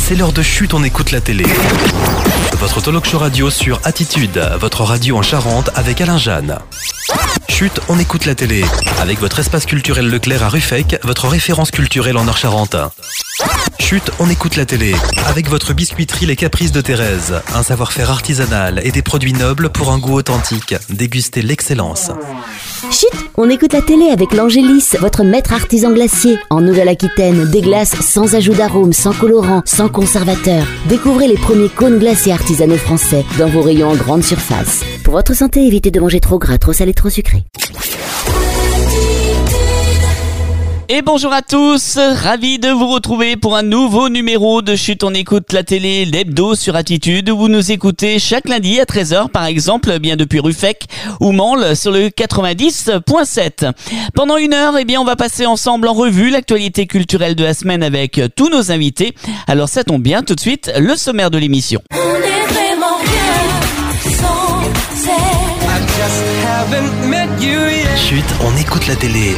c'est l'heure de Chut, on écoute la télé. Votre talk show radio sur Attitude, votre radio en Charente avec Alain Jeanne. Chut, on écoute la télé. Avec votre espace culturel Leclerc à Ruffec, votre référence culturelle en Nord-Charente. Chut, on écoute la télé. Avec votre biscuiterie Les Caprices de Thérèse. Un savoir-faire artisanal et des produits nobles pour un goût authentique. Dégustez l'excellence. Chut, on écoute la télé avec l'Angélis, votre maître artisan glacier. En Nouvelle-Aquitaine, des glaces sans ajout d'arôme, sans colorant, sans conservateur. Découvrez les premiers cônes glacés artisanaux français dans vos rayons en grande surface. Pour votre santé, évitez de manger trop gras, trop salé, trop sucré. Et bonjour à tous, ravi de vous retrouver pour un nouveau numéro de Chut, on écoute la télé, l'hebdo sur Attitude, où vous nous écoutez chaque lundi à 13h par exemple, bien depuis Ruffec ou Mansle sur le 90.7. Pendant une heure, on va passer ensemble en revue l'actualité culturelle de la semaine avec tous nos invités. Alors ça tombe bien, tout de suite, le sommaire de l'émission. On est vraiment bien sans elle. Chut, on écoute la télé.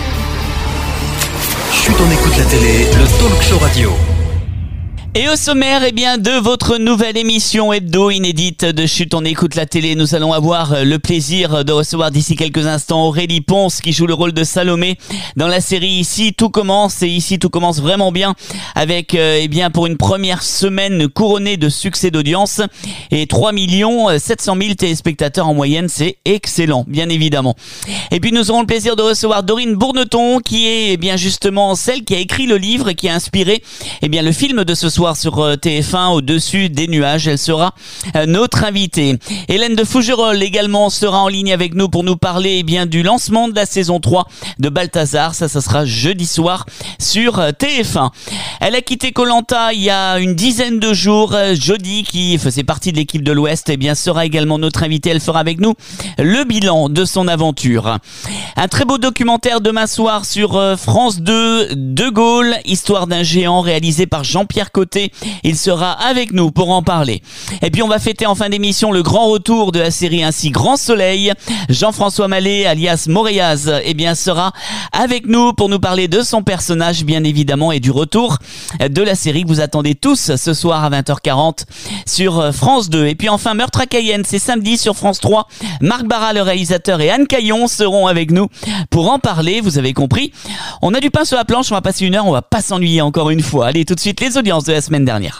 Chut, on écoute la télé, le talk show radio. Et au sommaire, de votre nouvelle émission hebdo inédite de Chut, on écoute la télé, nous allons avoir le plaisir de recevoir d'ici quelques instants Aurélie Ponce qui joue le rôle de Salomé dans la série Ici tout commence, et ici tout commence vraiment bien avec pour une première semaine couronnée de succès d'audience et 3 700 000 téléspectateurs en moyenne, c'est excellent bien évidemment. Et puis nous aurons le plaisir de recevoir Dorine Bourneton qui est justement celle qui a écrit le livre et qui a inspiré le film de ce soir sur TF1 Au-dessus des nuages. Elle sera notre invitée. Hélène de Fougerolles également sera en ligne avec nous pour nous parler du lancement de la saison 3 de Balthazar. Ça sera jeudi soir sur TF1. Elle a quitté Koh-Lanta il y a une dizaine de jours. Jodie, qui faisait partie de l'équipe de l'Ouest, sera également notre invitée. Elle fera avec nous le bilan de son aventure. Un très beau documentaire demain soir sur France 2, De Gaulle, histoire d'un géant, réalisé par Jean-Pierre Côté. Il sera avec nous pour en parler. Et puis on va fêter en fin d'émission le grand retour de la série Ainsi Grand Soleil. Jean-François Mallet, alias Moréaz, sera avec nous pour nous parler de son personnage, bien évidemment, et du retour de la série que vous attendez tous ce soir à 20h40 sur France 2. Et puis enfin, Meurtre à Cayenne, c'est samedi sur France 3. Marc Barra, le réalisateur, et Anne Caillon seront avec nous pour en parler. Vous avez compris, on a du pain sur la planche, on va passer une heure, on va pas s'ennuyer encore une fois. Allez, tout de suite, les audiences de la semaine dernière.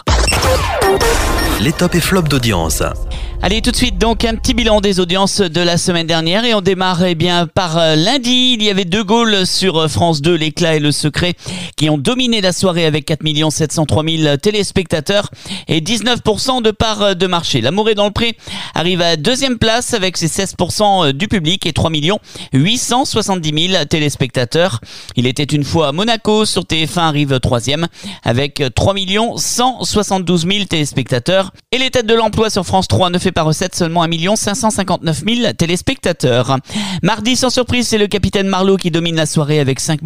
Les tops et flops d'audience. Allez, tout de suite, donc, un petit bilan des audiences de la semaine dernière. Et on démarre, par lundi. Il y avait De Gaulle sur France 2, L'éclat et le secret, qui ont dominé la soirée avec 4 703 000 téléspectateurs et 19% de part de marché. L'amour est dans le pré arrive à deuxième place avec ses 16% du public et 3 870 000 téléspectateurs. Il était une fois à Monaco sur TF1 arrive troisième avec 3 172 000 téléspectateurs. Et les têtes de l'emploi sur France 3 ne fait pas recette, seulement 1 559 000 téléspectateurs. Mardi, sans surprise, c'est le Capitaine Marlowe qui domine la soirée avec 5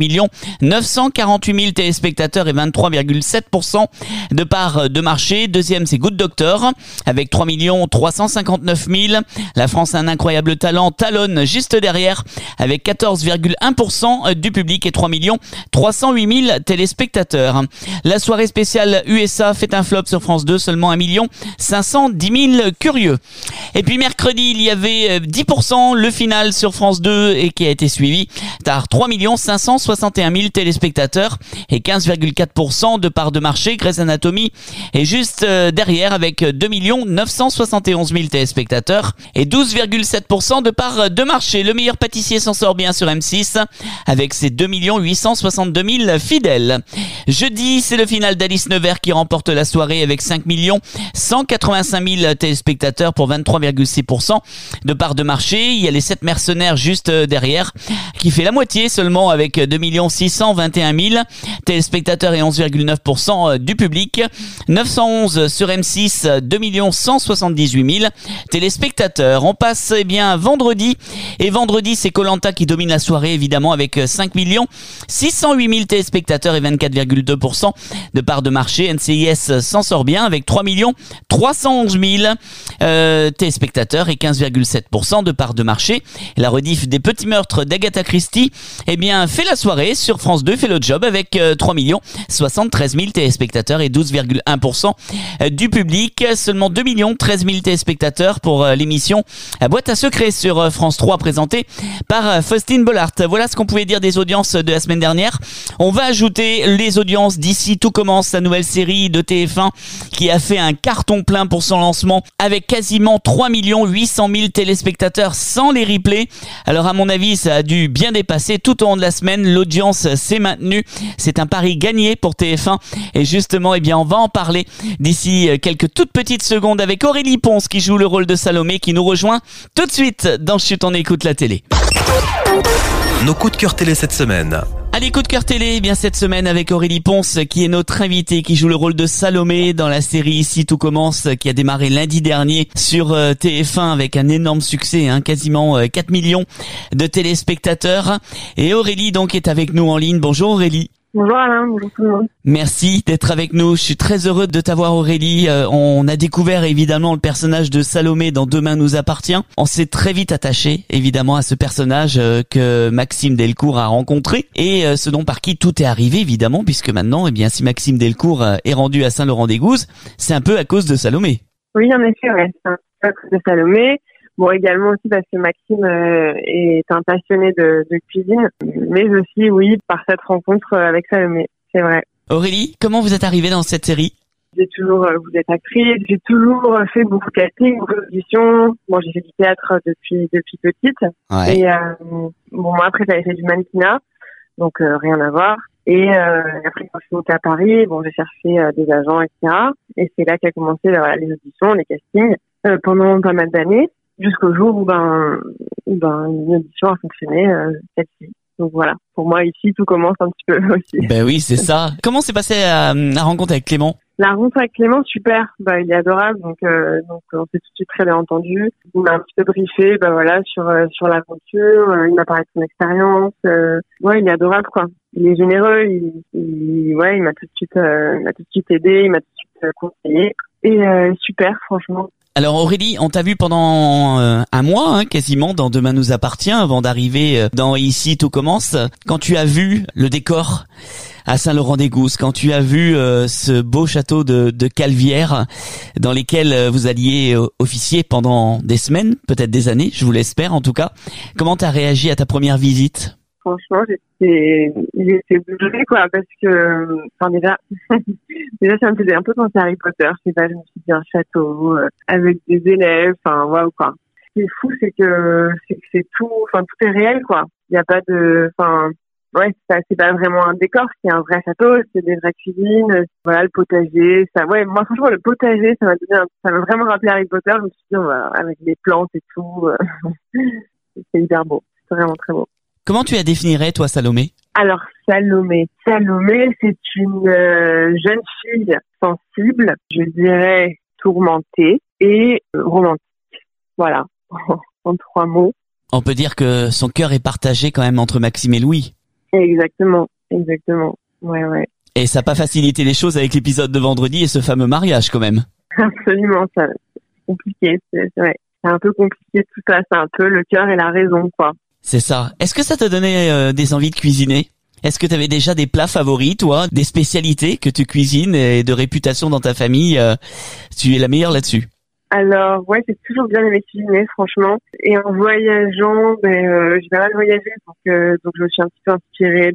948 000 téléspectateurs et 23,7% de part de marché. Deuxième, c'est Good Doctor avec 3 359 000. La France a un incroyable talent, talonne juste derrière avec 14,1% du public et 3 308 000 téléspectateurs. La soirée spéciale USA fait un flop sur France 2, seulement 1 510 000 curieux. Et puis mercredi, il y avait 10% le final sur France 2 et qui a été suivi par 3 561 000 téléspectateurs et 15,4% de part de marché. Grey's Anatomy est juste derrière avec 2 971 000 téléspectateurs et 12,7% de part de marché. Le meilleur pâtissier s'en sort bien sur M6 avec ses 2 862 000 fidèles. Jeudi, c'est le final d'Alice Nevers qui remporte la soirée avec 5 185 000 téléspectateurs pour 23,6% de part de marché. Il y a les 7 mercenaires juste derrière qui fait la moitié seulement avec 2 621 000 téléspectateurs et 11,9% du public. 911 sur M6, 2 178 000 téléspectateurs. On passe vendredi. Et vendredi, c'est Koh-Lanta qui domine la soirée évidemment avec 5 608 000 téléspectateurs et 24,4% 15,2% de part de marché. NCIS s'en sort bien avec 3 311 000 téléspectateurs et 15,7% de part de marché. Et la rediff des Petits Meurtres d'Agatha Christie, eh bien, fait la soirée sur France 2, fait le job avec 3 73 000 téléspectateurs et 12,1% du public. Seulement 2 13 000 téléspectateurs pour l'émission Boîte à secrets sur France 3 présentée par Faustine Bollard. Voilà ce qu'on pouvait dire des audiences de la semaine dernière. On va ajouter les audiences d'ici tout commence, la nouvelle série de TF1 qui a fait un carton plein pour son lancement avec quasiment 3 800 000 téléspectateurs sans les replays. Alors à mon avis, ça a dû bien dépasser tout au long de la semaine. L'audience s'est maintenue. C'est un pari gagné pour TF1 et justement, eh bien, on va en parler d'ici quelques toutes petites secondes avec Aurélie Ponce qui joue le rôle de Salomé qui nous rejoint tout de suite dans Chut, on écoute la télé. Nos coups de cœur télé cette semaine. Allez, coup de cœur télé, eh bien cette semaine avec Aurélie Ponce qui est notre invitée, qui joue le rôle de Salomé dans la série Ici tout commence, qui a démarré lundi dernier sur TF1 avec un énorme succès, quasiment 4 millions de téléspectateurs. Et Aurélie donc est avec nous en ligne. Bonjour Aurélie. Bonjour Alain, bonjour tout le monde. Merci d'être avec nous. Je suis très heureux de t'avoir Aurélie. On a découvert évidemment le personnage de Salomé dans Demain nous appartient. On s'est très vite attaché évidemment à ce personnage que Maxime Delcourt a rencontré et ce dont par qui tout est arrivé évidemment puisque maintenant, eh bien, si Maxime Delcourt est rendu à Saint-Laurent-des-Gouzes, c'est un peu à cause de Salomé. Oui, en effet, ouais, c'est un peu à cause de Salomé. Bon, également aussi parce que Maxime est un passionné de cuisine, mais aussi, oui, par cette rencontre avec Salomé, c'est vrai. Aurélie, comment vous êtes arrivée dans cette série ? J'ai toujours, vous êtes actrice, j'ai toujours fait beaucoup de casting, beaucoup d'auditions. Bon, j'ai fait du théâtre depuis petite. Ouais. Et bon, moi après j'avais fait du mannequinat, donc rien à voir. Et après quand je suis montée à Paris, bon, j'ai cherché des agents, etc. Et c'est là qu'a commencé les auditions, les castings pendant pas mal d'années. Jusqu'au jour où une audition a fonctionné, celle-ci. Donc voilà, pour moi ici tout commence un petit peu aussi. Ben oui, c'est ça. Comment s'est passée la rencontre avec Clément ? La rencontre avec Clément, super. Il est adorable, donc on s'est tout de suite très bien entendu. Il m'a un petit peu briefé, sur l'aventure. Il m'a parlé de son expérience. Ouais, il est adorable, quoi. Il est généreux. Il m'a tout de suite aidé. Il m'a tout de suite conseillé. Et super, franchement. Alors Aurélie, on t'a vu pendant un mois quasiment dans Demain nous appartient avant d'arriver dans Ici tout commence. Quand tu as vu le décor à Saint-Laurent-des-Gouzes, quand tu as vu ce beau château de Calvière dans lesquels vous alliez officier pendant des semaines, peut-être des années, je vous l'espère en tout cas, comment t'as réagi à ta première visite ? Franchement, j'étais bouleversée, quoi, parce que, déjà, ça me faisait un peu penser à Harry Potter. Je sais pas, je me suis dit un château, avec des élèves, waouh, quoi. Ce qui est fou, c'est que c'est tout, tout est réel, quoi. Il y a pas de, c'est pas vraiment un décor, c'est un vrai château, c'est des vraies cuisines, le potager, moi, franchement, le potager, ça m'a vraiment rappelé Harry Potter. Je me suis dit, avec les plantes et tout, c'est hyper beau. C'est vraiment très beau. Comment tu la définirais, toi, Salomé ? Alors, Salomé, c'est une jeune fille sensible, je dirais tourmentée et romantique. Voilà, en 3 mots. On peut dire que son cœur est partagé quand même entre Maxime et Louis. Exactement. Ouais. Et ça n'a pas facilité les choses avec l'épisode de vendredi et ce fameux mariage quand même. Absolument, ça. C'est compliqué, c'est vrai. C'est un peu compliqué tout ça, c'est un peu le cœur et la raison, quoi. C'est ça. Est-ce que ça t'a donné des envies de cuisiner ? Est-ce que tu avais déjà des plats favoris, toi, des spécialités que tu cuisines et de réputation dans ta famille ? Tu es la meilleure là-dessus. Alors, ouais, j'ai toujours bien aimé cuisiner, franchement. Et en voyageant, j'ai pas mal voyagé, donc je me suis un petit peu inspirée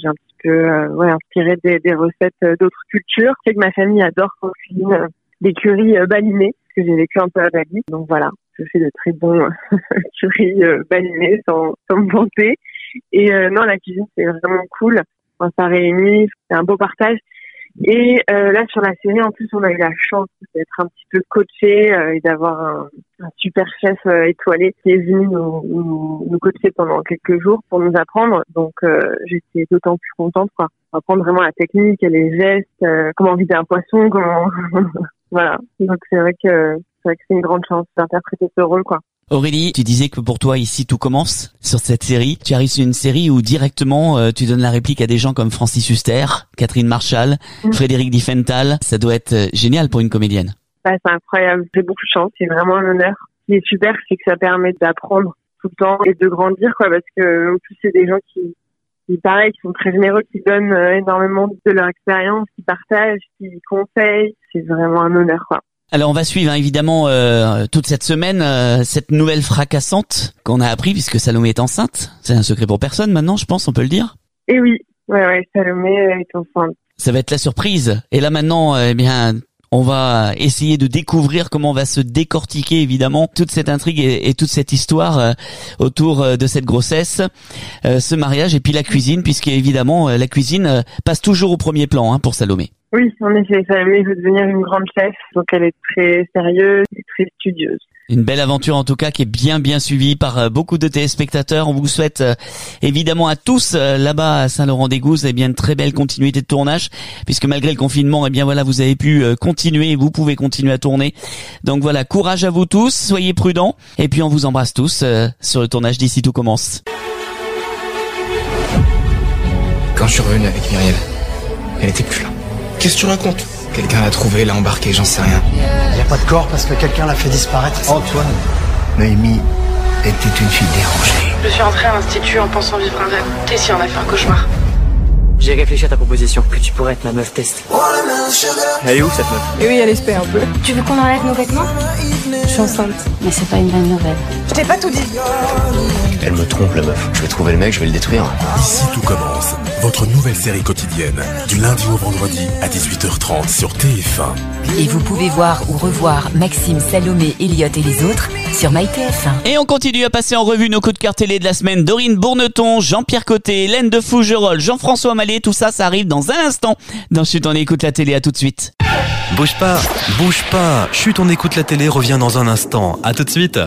inspirée des recettes d'autres cultures. Je sais que ma famille adore qu'on cuisine des currys balinés, parce que j'ai vécu un peu à Bali. Donc voilà, je fais de très bons currys balinés sans me vanter. Et non, la cuisine, c'est vraiment cool. Quand ça réunit, c'est un beau partage. Et là, sur la série, en plus, on a eu la chance d'être un petit peu coaché et d'avoir un super chef étoilé qui est venu nous coacher pendant quelques jours pour nous apprendre. Donc, j'étais d'autant plus contente, quoi. Apprendre vraiment la technique, les gestes, comment vider un poisson, comment... voilà. Donc, c'est vrai que c'est une grande chance d'interpréter ce rôle, quoi. Aurélie, tu disais que pour toi ici tout commence sur cette série. Tu arrives sur une série où directement tu donnes la réplique à des gens comme Francis Huster, Catherine Marchal, Frédéric Diffenthal. Ça doit être génial pour une comédienne. C'est incroyable, j'ai beaucoup de chance, c'est vraiment un honneur. Ce qui est super, c'est que ça permet d'apprendre tout le temps et de grandir, quoi, parce que en plus c'est des gens qui pareil, qui sont très généreux, qui donnent énormément de leur expérience, qui partagent, qui conseillent. C'est vraiment un honneur, quoi. Alors on va suivre évidemment toute cette semaine cette nouvelle fracassante qu'on a appris puisque Salomé est enceinte. C'est un secret pour personne maintenant, je pense, on peut le dire. Et oui, ouais, Salomé est enceinte. Ça va être la surprise. Et là maintenant, on va essayer de découvrir comment on va se décortiquer évidemment toute cette intrigue et toute cette histoire autour de cette grossesse, ce mariage et puis la cuisine, puisque évidemment la cuisine passe toujours au premier plan pour Salomé. Oui, en effet, Salomé veut devenir une grande chef, donc elle est très sérieuse et très studieuse. Une belle aventure en tout cas qui est bien suivie par beaucoup de téléspectateurs. On vous souhaite évidemment à tous là-bas à Saint-Laurent-des-Gouzes une très belle continuité de tournage, puisque malgré le confinement, vous avez pu continuer et vous pouvez continuer à tourner. Donc voilà, courage à vous tous, soyez prudents et puis on vous embrasse tous sur le tournage d'Ici tout commence. Quand je suis revenu avec Myriel, elle était plus là. Qu'est-ce que tu racontes? Quelqu'un l'a trouvé, l'a embarqué, j'en sais rien. Il n'y a pas de corps parce que quelqu'un l'a fait disparaître. Antoine. Noémie était une fille dérangée. Je suis entrée à l'institut en pensant vivre un rêve. Tessie en a fait un cauchemar. J'ai réfléchi à ta proposition, que tu pourrais être ma meuf test. Elle est où cette meuf? Et oui, elle espère un peu. Tu veux qu'on enlève nos vêtements? Je suis enceinte. Mais c'est pas une bonne nouvelle. Je t'ai pas tout dit. Elle me trompe la meuf. Je vais trouver le mec, je vais le détruire. Ici tout commence, votre nouvelle série quotidienne, du lundi au vendredi à 18h30 sur TF1. Et vous pouvez voir ou revoir Maxime, Salomé, Elliot et les autres sur MyTF1. Et on continue à passer en revue nos coups de cœur télé de la semaine. Dorine Bourneton, Jean-Pierre Côté, Hélène de Fougerolles, Jean-François Mallet, tout ça, ça arrive dans un instant. Dans Chut, on écoute la télé, à tout de suite. Bouge pas, Chut, on écoute la télé, revient dans un instant. À tout de suite.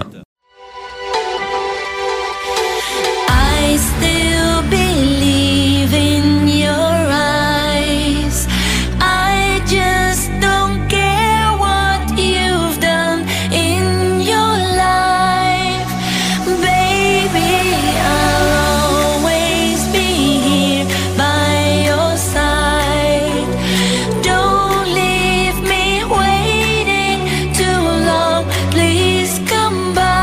I still believe in your eyes. I just don't care what you've done in your life. Baby, I'll always be here by your side. Don't leave me waiting too long. Please come back.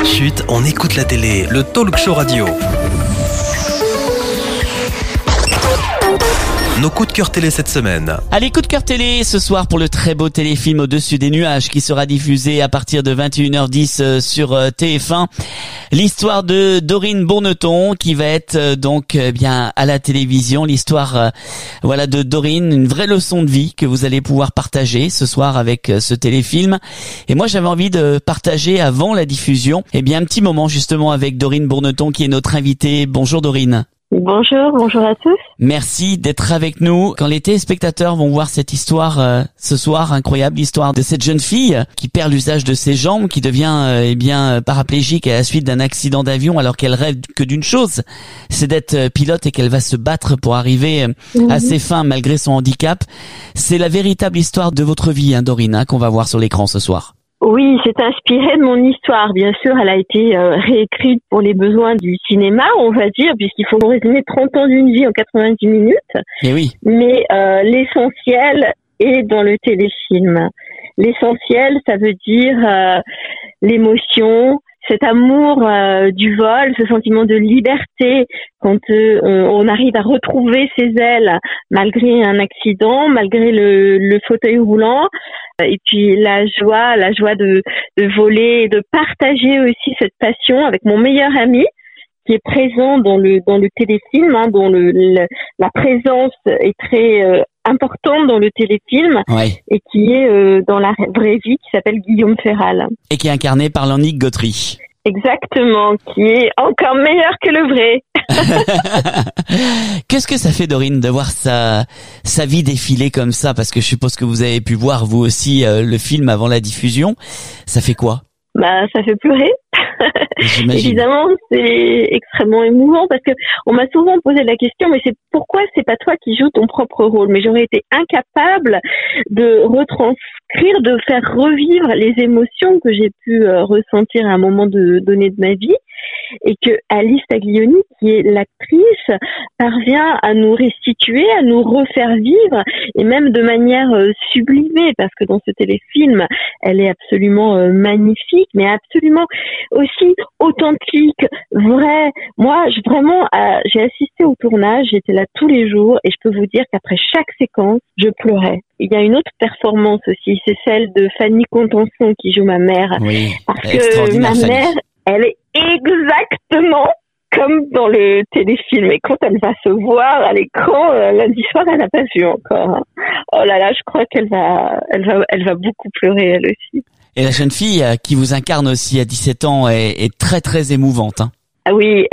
Chut, on écoute la télé, le talk show radio. Nos coups de cœur télé cette semaine. Allez, coup de cœur télé ce soir pour le très beau téléfilm Au-dessus des nuages qui sera diffusé à partir de 21h10 sur TF1. L'histoire de Dorine Bourneton qui va être donc bien à la télévision. L'histoire voilà de Dorine, une vraie leçon de vie que vous allez pouvoir partager ce soir avec ce téléfilm. Et moi j'avais envie de partager avant la diffusion un petit moment justement avec Dorine Bourneton qui est notre invitée. Bonjour Dorine. Bonjour à tous. Merci d'être avec nous. Quand les téléspectateurs vont voir cette histoire ce soir, incroyable histoire de cette jeune fille qui perd l'usage de ses jambes, qui devient paraplégique à la suite d'un accident d'avion alors qu'elle rêve que d'une chose, c'est d'être pilote et qu'elle va se battre pour arriver à ses fins malgré son handicap. C'est la véritable histoire de votre vie, Dorine, qu'on va voir sur l'écran ce soir. Oui, c'est inspiré de mon histoire. Bien sûr, elle a été réécrite pour les besoins du cinéma, on va dire, puisqu'il faut résumer 30 ans d'une vie en 90 minutes. Et oui. Mais l'essentiel est dans le téléfilm. L'essentiel, ça veut dire l'émotion, cet amour du vol, ce sentiment de liberté quand on arrive à retrouver ses ailes malgré un accident, malgré le fauteuil roulant, et puis la joie de voler et de partager aussi cette passion avec mon meilleur ami qui est présent dans le téléfilm, dont la présence est très importante dans le téléfilm, et qui est dans la vraie vie, qui s'appelle Guillaume Ferral. Et qui est incarné par Lannick Gautry. Exactement, qui est encore meilleur que le vrai. Qu'est-ce que ça fait, Dorine, de voir sa vie défiler comme ça? Parce que je suppose que vous avez pu voir vous aussi le film avant la diffusion. Ça fait quoi? Ça fait pleurer. Évidemment, c'est extrêmement émouvant parce que on m'a souvent posé la question, mais pourquoi c'est pas toi qui joues ton propre rôle? Mais j'aurais été incapable de retranscrire, de faire revivre les émotions que j'ai pu ressentir à un moment donné de ma vie, et que Alice Taglioni, qui est l'actrice, parvient à nous restituer, à nous refaire vivre, et même de manière sublimée, parce que dans ce téléfilm, elle est absolument magnifique, mais absolument aussi authentique, vraie. Moi, j'ai assisté au tournage, j'étais là tous les jours, et je peux vous dire qu'après chaque séquence, je pleurais. Il y a une autre performance aussi, c'est celle de Fanny Contenson qui joue ma mère. Oui, parce que ma mère, elle est exactement comme dans le téléfilm. Et quand elle va se voir à l'écran, lundi soir, elle n'a pas vu encore. Oh là là, je crois qu'elle va beaucoup pleurer, elle aussi. Et la jeune fille qui vous incarne aussi à 17 ans est très très émouvante. Ah oui,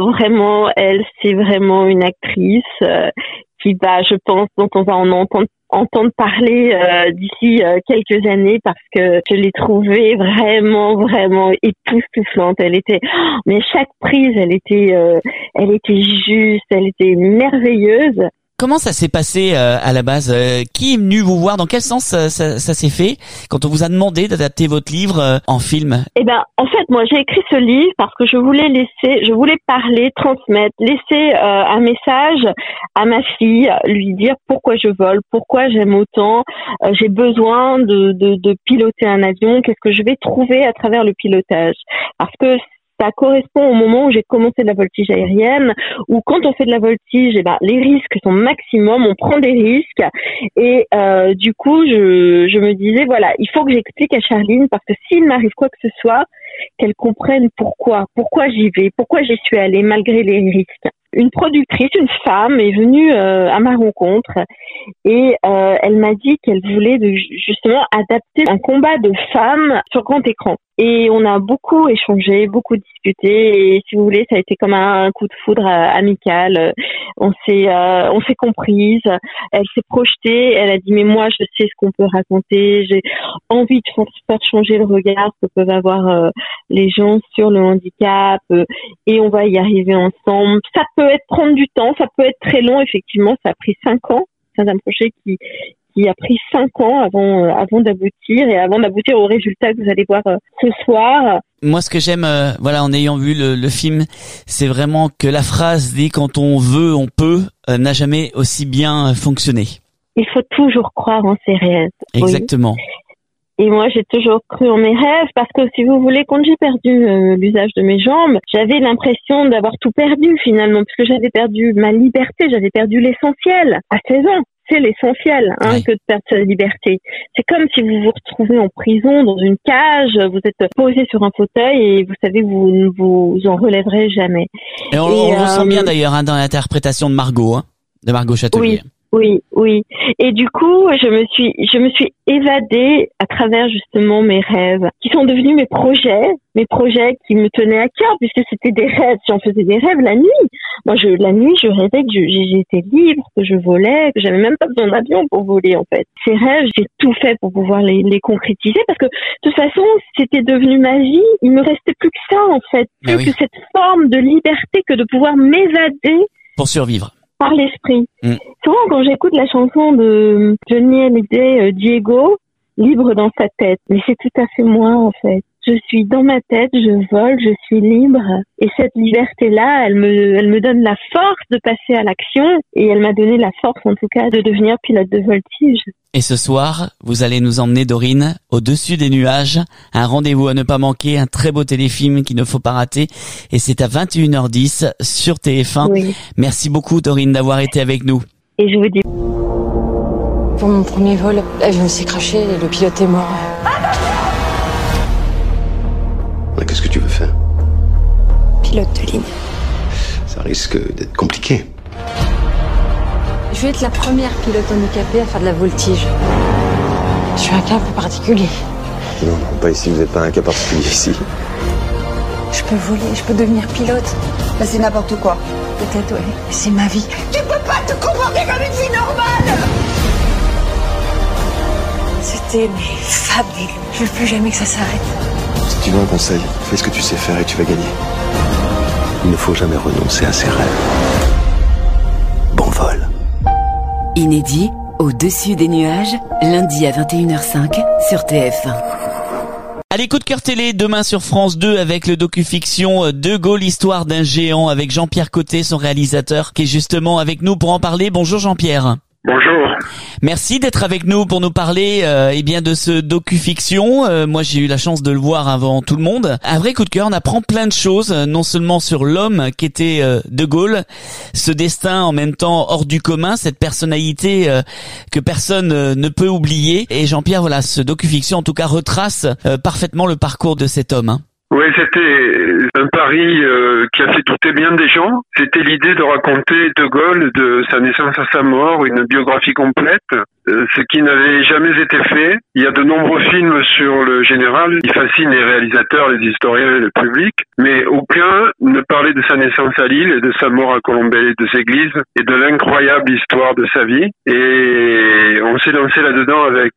c'est vraiment une actrice qui va, je pense, dont on va en entendre parler d'ici quelques années, parce que je l'ai trouvée vraiment vraiment époustouflante. Mais chaque prise, elle était juste, elle était merveilleuse. Comment ça s'est passé à la base? Qui est venu vous voir? Dans quel sens ça s'est fait quand on vous a demandé d'adapter votre livre en film? En fait, moi j'ai écrit ce livre parce que je voulais parler, transmettre, laisser un message à ma fille, lui dire pourquoi je vole, pourquoi j'aime autant, j'ai besoin de piloter un avion, qu'est-ce que je vais trouver à travers le pilotage, parce que ça correspond au moment où j'ai commencé la voltige aérienne, où quand on fait de la voltige, les risques sont maximum, on prend des risques, et du coup, je me disais, voilà, il faut que j'explique à Charline, parce que s'il m'arrive quoi que ce soit, qu'elle comprenne pourquoi j'y vais, pourquoi j'y suis allée malgré les risques. Une productrice, une femme, est venue à ma rencontre, et elle m'a dit qu'elle voulait justement adapter un combat de femmes sur grand écran. Et on a beaucoup échangé, beaucoup discuté, et si vous voulez, ça a été comme un coup de foudre amical. On s'est comprises, elle s'est projetée, elle a dit mais moi je sais ce qu'on peut raconter, j'ai envie de faire changer le regard que peuvent avoir les gens sur le handicap, et on va y arriver ensemble. Ça peut prendre du temps, ça peut être très long, effectivement, ça a pris 5 ans. C'est un projet qui a pris 5 ans avant d'aboutir, et avant d'aboutir au résultat que vous allez voir ce soir. Moi, ce que j'aime, en ayant vu le film, c'est vraiment que la phrase dit quand on veut, on peut, n'a jamais aussi bien fonctionné. Il faut toujours croire en ses rêves. Exactement. Oui. Et moi, j'ai toujours cru en mes rêves parce que, si vous voulez, quand j'ai perdu l'usage de mes jambes, j'avais l'impression d'avoir tout perdu finalement, puisque j'avais perdu ma liberté, j'avais perdu l'essentiel à 16 ans. C'est l'essentiel que de perdre sa liberté. C'est comme si vous vous retrouvez en prison, dans une cage, vous êtes posé sur un fauteuil et vous savez que vous ne vous en relèverez jamais. Et on le ressent bien d'ailleurs dans l'interprétation de Margot Châtelier. Oui. Et du coup, je me suis évadée à travers justement mes rêves, qui sont devenus mes projets qui me tenaient à cœur, puisque c'était des rêves. J'en faisais des rêves la nuit. Moi, la nuit, je rêvais que j'étais libre, que je volais, que j'avais même pas besoin d'avion pour voler, en fait. Ces rêves, j'ai tout fait pour pouvoir les concrétiser, parce que de toute façon, c'était devenu ma vie. Il me restait plus que ça, en fait. Plus que cette forme de liberté, que de pouvoir m'évader. Pour survivre. Par l'esprit. Souvent, quand j'écoute la chanson de Johnny Hallyday, Diego, libre dans sa tête, mais c'est tout à fait moi, en fait. Je suis dans ma tête, je vole, je suis libre. Et cette liberté-là, elle me donne la force de passer à l'action. Et elle m'a donné la force, en tout cas, de devenir pilote de voltige. Et ce soir, vous allez nous emmener, Dorine, au-dessus des nuages. Un rendez-vous à ne pas manquer, un très beau téléfilm qu'il ne faut pas rater. Et c'est à 21h10 sur TF1. Oui. Merci beaucoup, Dorine, d'avoir été avec nous. Et je vous dis... Pour mon premier vol, l'avion s'est crashé et le pilote est mort. Qu'est-ce que tu veux faire? Pilote de ligne. Ça risque d'être compliqué. Je vais être la première pilote handicapée à faire de la voltige. Je suis un cas un peu particulier. Non, pas ici, vous n'êtes pas un cas particulier ici. Je peux voler, je peux devenir pilote. Bah c'est n'importe quoi. Peut-être, ouais. C'est ma vie. Tu peux pas te comporter comme une fille normale! C'était fabuleux. Je veux plus jamais que ça s'arrête. Si tu veux un conseil, fais ce que tu sais faire et tu vas gagner. Il ne faut jamais renoncer à ses rêves. Bon vol. Inédit, au-dessus des nuages, lundi à 21h05 sur TF1. Allez, coup de cœur télé, demain sur France 2 avec le docu-fiction De Gaulle, histoire d'un géant, avec Jean-Pierre Côté, son réalisateur, qui est justement avec nous pour en parler. Bonjour Jean-Pierre. Bonjour. Merci d'être avec nous pour nous parler de ce docu-fiction. Moi, j'ai eu la chance de le voir avant tout le monde. Un vrai coup de cœur, on apprend plein de choses, non seulement sur l'homme qui était De Gaulle, ce destin en même temps hors du commun, cette personnalité que personne ne peut oublier. Et Jean-Pierre, voilà, ce docu-fiction en tout cas retrace parfaitement le parcours de cet homme. Oui, c'était un pari qui a fait douter bien des gens. C'était l'idée de raconter De Gaulle de sa naissance à sa mort, une biographie complète, ce qui n'avait jamais été fait. Il y a de nombreux films sur le général qui fascinent les réalisateurs, les historiens et le public, mais aucun ne parlait de sa naissance à Lille et de sa mort à Colombey-les-Deux-Églises et de l'incroyable histoire de sa vie. Et on s'est lancé là-dedans avec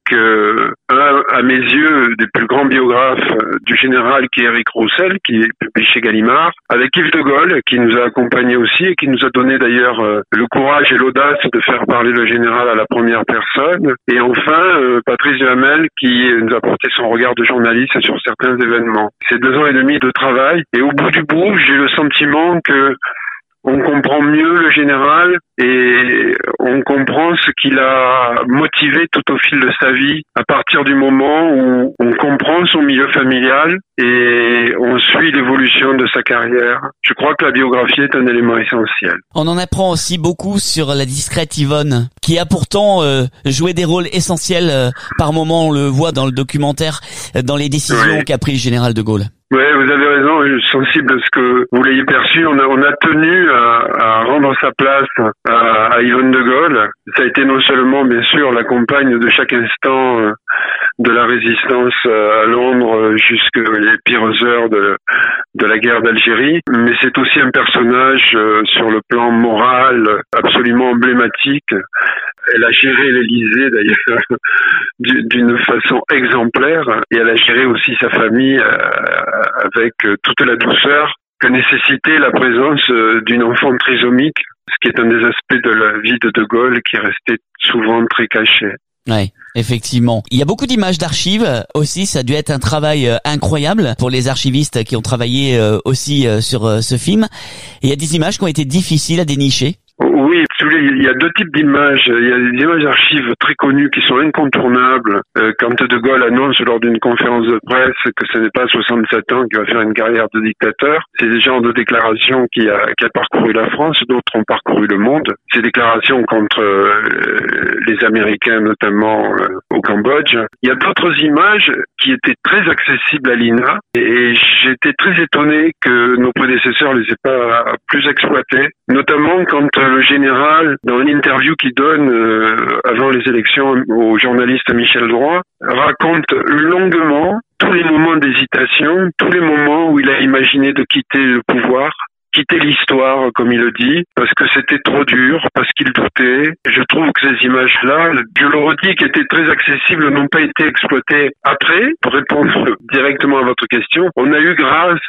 un, à mes yeux, des plus grands biographes du général, qui est Éric Roussel, qui est publié chez Gallimard, avec Yves De Gaulle, qui nous a accompagnés aussi et qui nous a donné d'ailleurs le courage et l'audace de faire parler le général à la première personne. Et enfin, Patrice Duhamel, qui nous a porté son regard de journaliste sur certains événements. C'est 2 ans et demi de travail, et au bout du bout, j'ai le sentiment que on comprend mieux le général et on comprend ce qu'il a motivé tout au fil de sa vie, à partir du moment où on comprend son milieu familial et on suit l'évolution de sa carrière. Je crois que la biographie est un élément essentiel. On en apprend aussi beaucoup sur la discrète Yvonne, qui a pourtant joué des rôles essentiels par moment, on le voit dans le documentaire, dans les décisions qu'a pris le général De Gaulle. Oui, vous avez raison, je suis sensible à ce que vous l'ayez perçu. On a tenu à rendre sa place à Yvonne De Gaulle. Ça a été non seulement, bien sûr, la compagne de chaque instant de la résistance à Londres jusqu'aux les pires heures de la guerre d'Algérie, mais c'est aussi un personnage sur le plan moral absolument emblématique. Elle a géré l'Élysée d'ailleurs d'une façon exemplaire, et elle a géré aussi sa famille avec toute la douceur que nécessitait la présence d'une enfant trisomique, ce qui est un des aspects de la vie de Gaulle qui restait souvent très caché. Ouais, effectivement. Il y a beaucoup d'images d'archives aussi, ça a dû être un travail incroyable pour les archivistes qui ont travaillé aussi sur ce film. Et il y a des images qui ont été difficiles à dénicher. Oui, si vous voulez, il y a deux types d'images. Il y a des images d'archives très connues qui sont incontournables. Quand De Gaulle annonce lors d'une conférence de presse que ce n'est pas à 67 ans qu'il va faire une carrière de dictateur, c'est des genres de déclarations qui a parcouru la France, d'autres ont parcouru le monde. Ces déclarations contre les Américains, notamment au Cambodge. Il y a d'autres images qui étaient très accessibles à l'INA et j'étais très étonné que nos prédécesseurs les aient pas plus exploitées, notamment quand le général, dans une interview qu'il donne avant les élections au journaliste Michel Droit, raconte longuement tous les moments d'hésitation, tous les moments où il a imaginé de quitter le pouvoir, quitter l'histoire, comme il le dit, parce que c'était trop dur, parce qu'il doutait. Je trouve que ces images-là, je le redis, qui étaient très accessibles, n'ont pas été exploitées. Après, pour répondre directement à votre question, on a eu grâce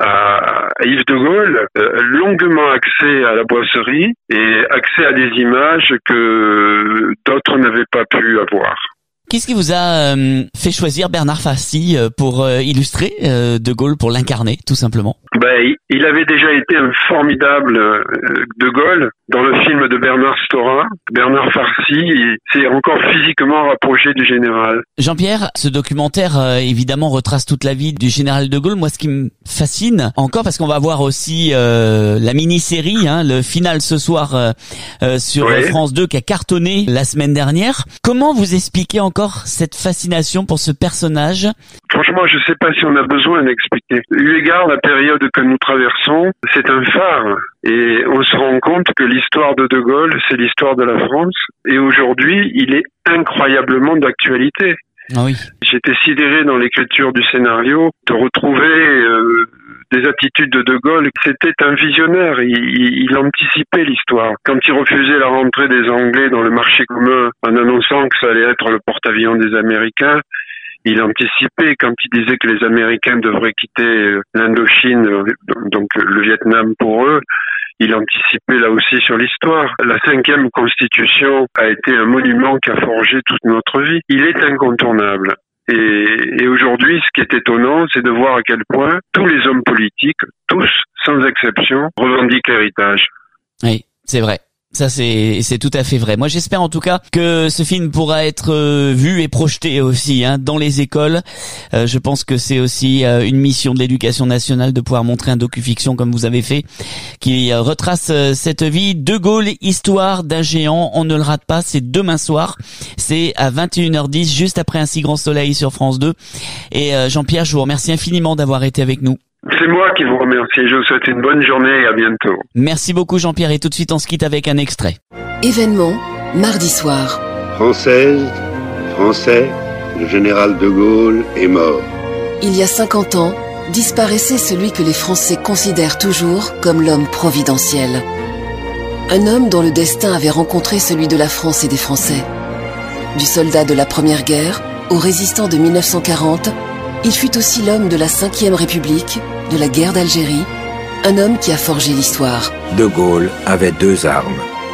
à Yves de Gaulle longuement accès à la boisserie et accès à des images que d'autres n'avaient pas pu avoir. Qu'est-ce qui vous a fait choisir Bernard Farcy pour illustrer De Gaulle, pour l'incarner, tout simplement? Il avait déjà été un formidable De Gaulle dans le film de Bernard Storin. Bernard Farcy s'est encore physiquement rapproché du général. Jean-Pierre, ce documentaire évidemment retrace toute la vie du général De Gaulle. Moi, ce qui me fascine encore, parce qu'on va voir aussi la mini-série, le final ce soir sur France 2 qui a cartonné la semaine dernière. Comment vous expliquez encore cette fascination pour ce personnage? Franchement, je ne sais pas si on a besoin d'expliquer. Eu égard à la période que nous traversons, c'est un phare. Et on se rend compte que l'histoire de Gaulle, c'est l'histoire de la France. Et aujourd'hui, il est incroyablement d'actualité. Ah oui. J'étais sidéré dans l'écriture du scénario de retrouver des attitudes de Gaulle. C'était un visionnaire. Il anticipait l'histoire. Quand il refusait la rentrée des Anglais dans le marché commun en annonçant que ça allait être le porte-avions des Américains, il anticipait quand il disait que les Américains devraient quitter l'Indochine, donc le Vietnam pour eux. Il anticipait là aussi sur l'histoire. La 5e Constitution a été un monument qui a forgé toute notre vie. Il est incontournable. Et aujourd'hui, ce qui est étonnant, c'est de voir à quel point tous les hommes politiques, tous, sans exception, revendiquent l'héritage. Oui, c'est vrai. Ça, c'est tout à fait vrai. Moi, j'espère en tout cas que ce film pourra être vu et projeté aussi dans les écoles. Je pense que c'est aussi une mission de l'éducation nationale de pouvoir montrer un docu-fiction comme vous avez fait, qui retrace cette vie. De Gaulle, histoire d'un géant. On ne le rate pas. C'est demain soir. C'est à 21h10, juste après Un si grand soleil sur France 2. Et Jean-Pierre, je vous remercie infiniment d'avoir été avec nous. C'est moi qui vous remercie. Je vous souhaite une bonne journée et à bientôt. Merci beaucoup Jean-Pierre, et tout de suite on se quitte avec un extrait. Événement, mardi soir. Française, Français, le général de Gaulle est mort. Il y a 50 ans, disparaissait celui que les Français considèrent toujours comme l'homme providentiel. Un homme dont le destin avait rencontré celui de la France et des Français. Du soldat de la Première Guerre au résistant de 1940, il fut aussi l'homme de la 5e République, de la guerre d'Algérie, un homme qui a forgé l'histoire. De Gaulle avait deux armes,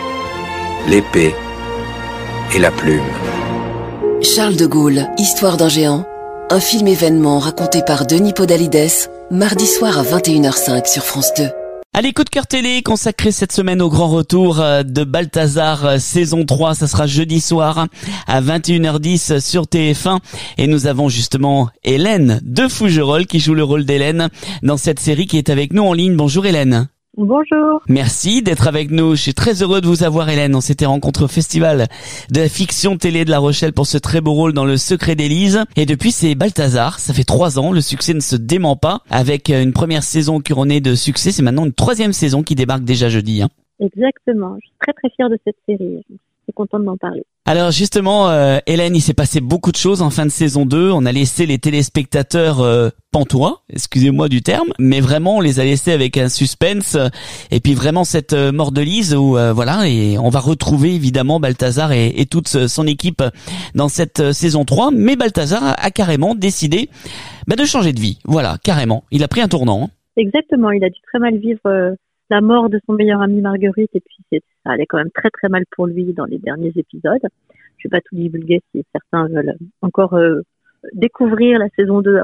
l'épée et la plume. Charles de Gaulle, Histoire d'un géant, un film événement raconté par Denis Podalides, mardi soir à 21h05 sur France 2. Allez, coup de cœur télé consacré cette semaine au grand retour de Balthazar saison 3. Ça sera jeudi soir à 21h10 sur TF1. Et nous avons justement Hélène de Fougerolles qui joue le rôle d'Hélène dans cette série, qui est avec nous en ligne. Bonjour Hélène. Bonjour. Merci d'être avec nous. Je suis très heureux de vous avoir Hélène. On s'était rencontrés au Festival de la fiction télé de La Rochelle pour ce très beau rôle dans Le Secret d'Élise. Et depuis, c'est Balthazar. Ça fait 3 ans. Le succès ne se dément pas. Avec une première saison couronnée de succès, c'est maintenant une 3e saison qui débarque déjà jeudi. Exactement. Je suis très très fière de cette série. Je suis contente d'en parler. Alors justement, Hélène, il s'est passé beaucoup de choses en fin de saison 2. On a laissé les téléspectateurs pantois, excusez-moi du terme, mais vraiment on les a laissés avec un suspense. Et puis vraiment cette mort de Lise où voilà, et on va retrouver évidemment Balthazar et toute son équipe dans cette saison 3. Mais Balthazar a carrément décidé de changer de vie. Voilà, carrément. Il a pris un tournant. Exactement. Il a dû très mal vivre la mort de son meilleur ami Marguerite, et puis ça allait quand même très très mal pour lui dans les derniers épisodes. Je vais pas tout divulguer si certains veulent encore découvrir la saison 2 avant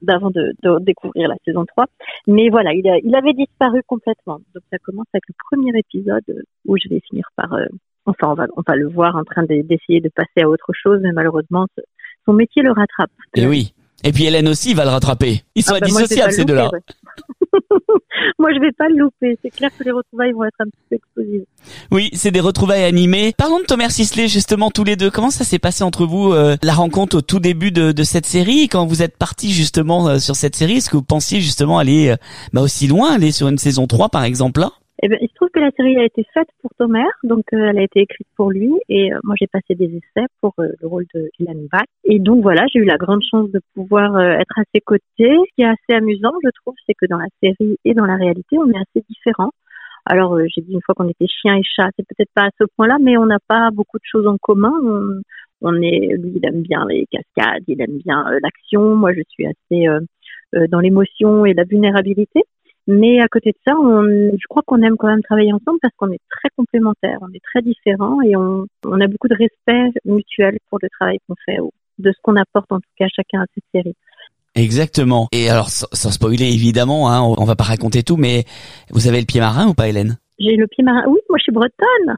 d'avant de découvrir la saison 3. Mais voilà, il avait disparu complètement. Donc ça commence avec le premier épisode où je vais finir par... on va le voir en train d'essayer de passer à autre chose, mais malheureusement, son métier le rattrape. Et oui. Et puis Hélène aussi va le rattraper. Ils sont indissociables, ces deux-là. Ouais. Moi, je vais pas le louper. C'est clair que les retrouvailles vont être un petit peu explosives. Oui, c'est des retrouvailles animées. Parlons de Thomas Sisley, justement, tous les deux. Comment ça s'est passé entre vous, la rencontre au tout début de cette série? Quand vous êtes partis, justement, sur cette série, est-ce que vous pensiez, justement, aller aussi loin, aller sur une saison 3, par exemple, là? Eh bien, il se trouve que la série a été faite pour Thomas, donc elle a été écrite pour lui, et moi j'ai passé des essais pour le rôle de Hélène Bach. Et donc voilà, j'ai eu la grande chance de pouvoir être à ses côtés. Ce qui est assez amusant, je trouve, c'est que dans la série et dans la réalité, on est assez différents. Alors j'ai dit une fois qu'on était chien et chat, c'est peut-être pas à ce point-là, mais on n'a pas beaucoup de choses en commun. Lui, il aime bien les cascades, il aime bien l'action. Moi, je suis assez dans l'émotion et la vulnérabilité. Mais à côté de ça, je crois qu'on aime quand même travailler ensemble parce qu'on est très complémentaires, on est très différents et on a beaucoup de respect mutuel pour le travail qu'on fait, ou de ce qu'on apporte en tout cas chacun à cette série. Exactement. Et alors, sans spoiler évidemment, hein, on va pas raconter tout, mais vous avez le pied marin ou pas, Hélène? J'ai le pied marin. Oui, moi je suis bretonne.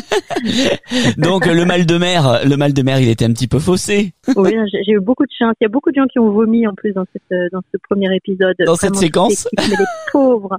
Donc le mal de mer, il était un petit peu faussé. Oui, j'ai eu beaucoup de chance. Il y a beaucoup de gens qui ont vomi en plus dans ce premier épisode. Dans cette séquence. Mais les pauvres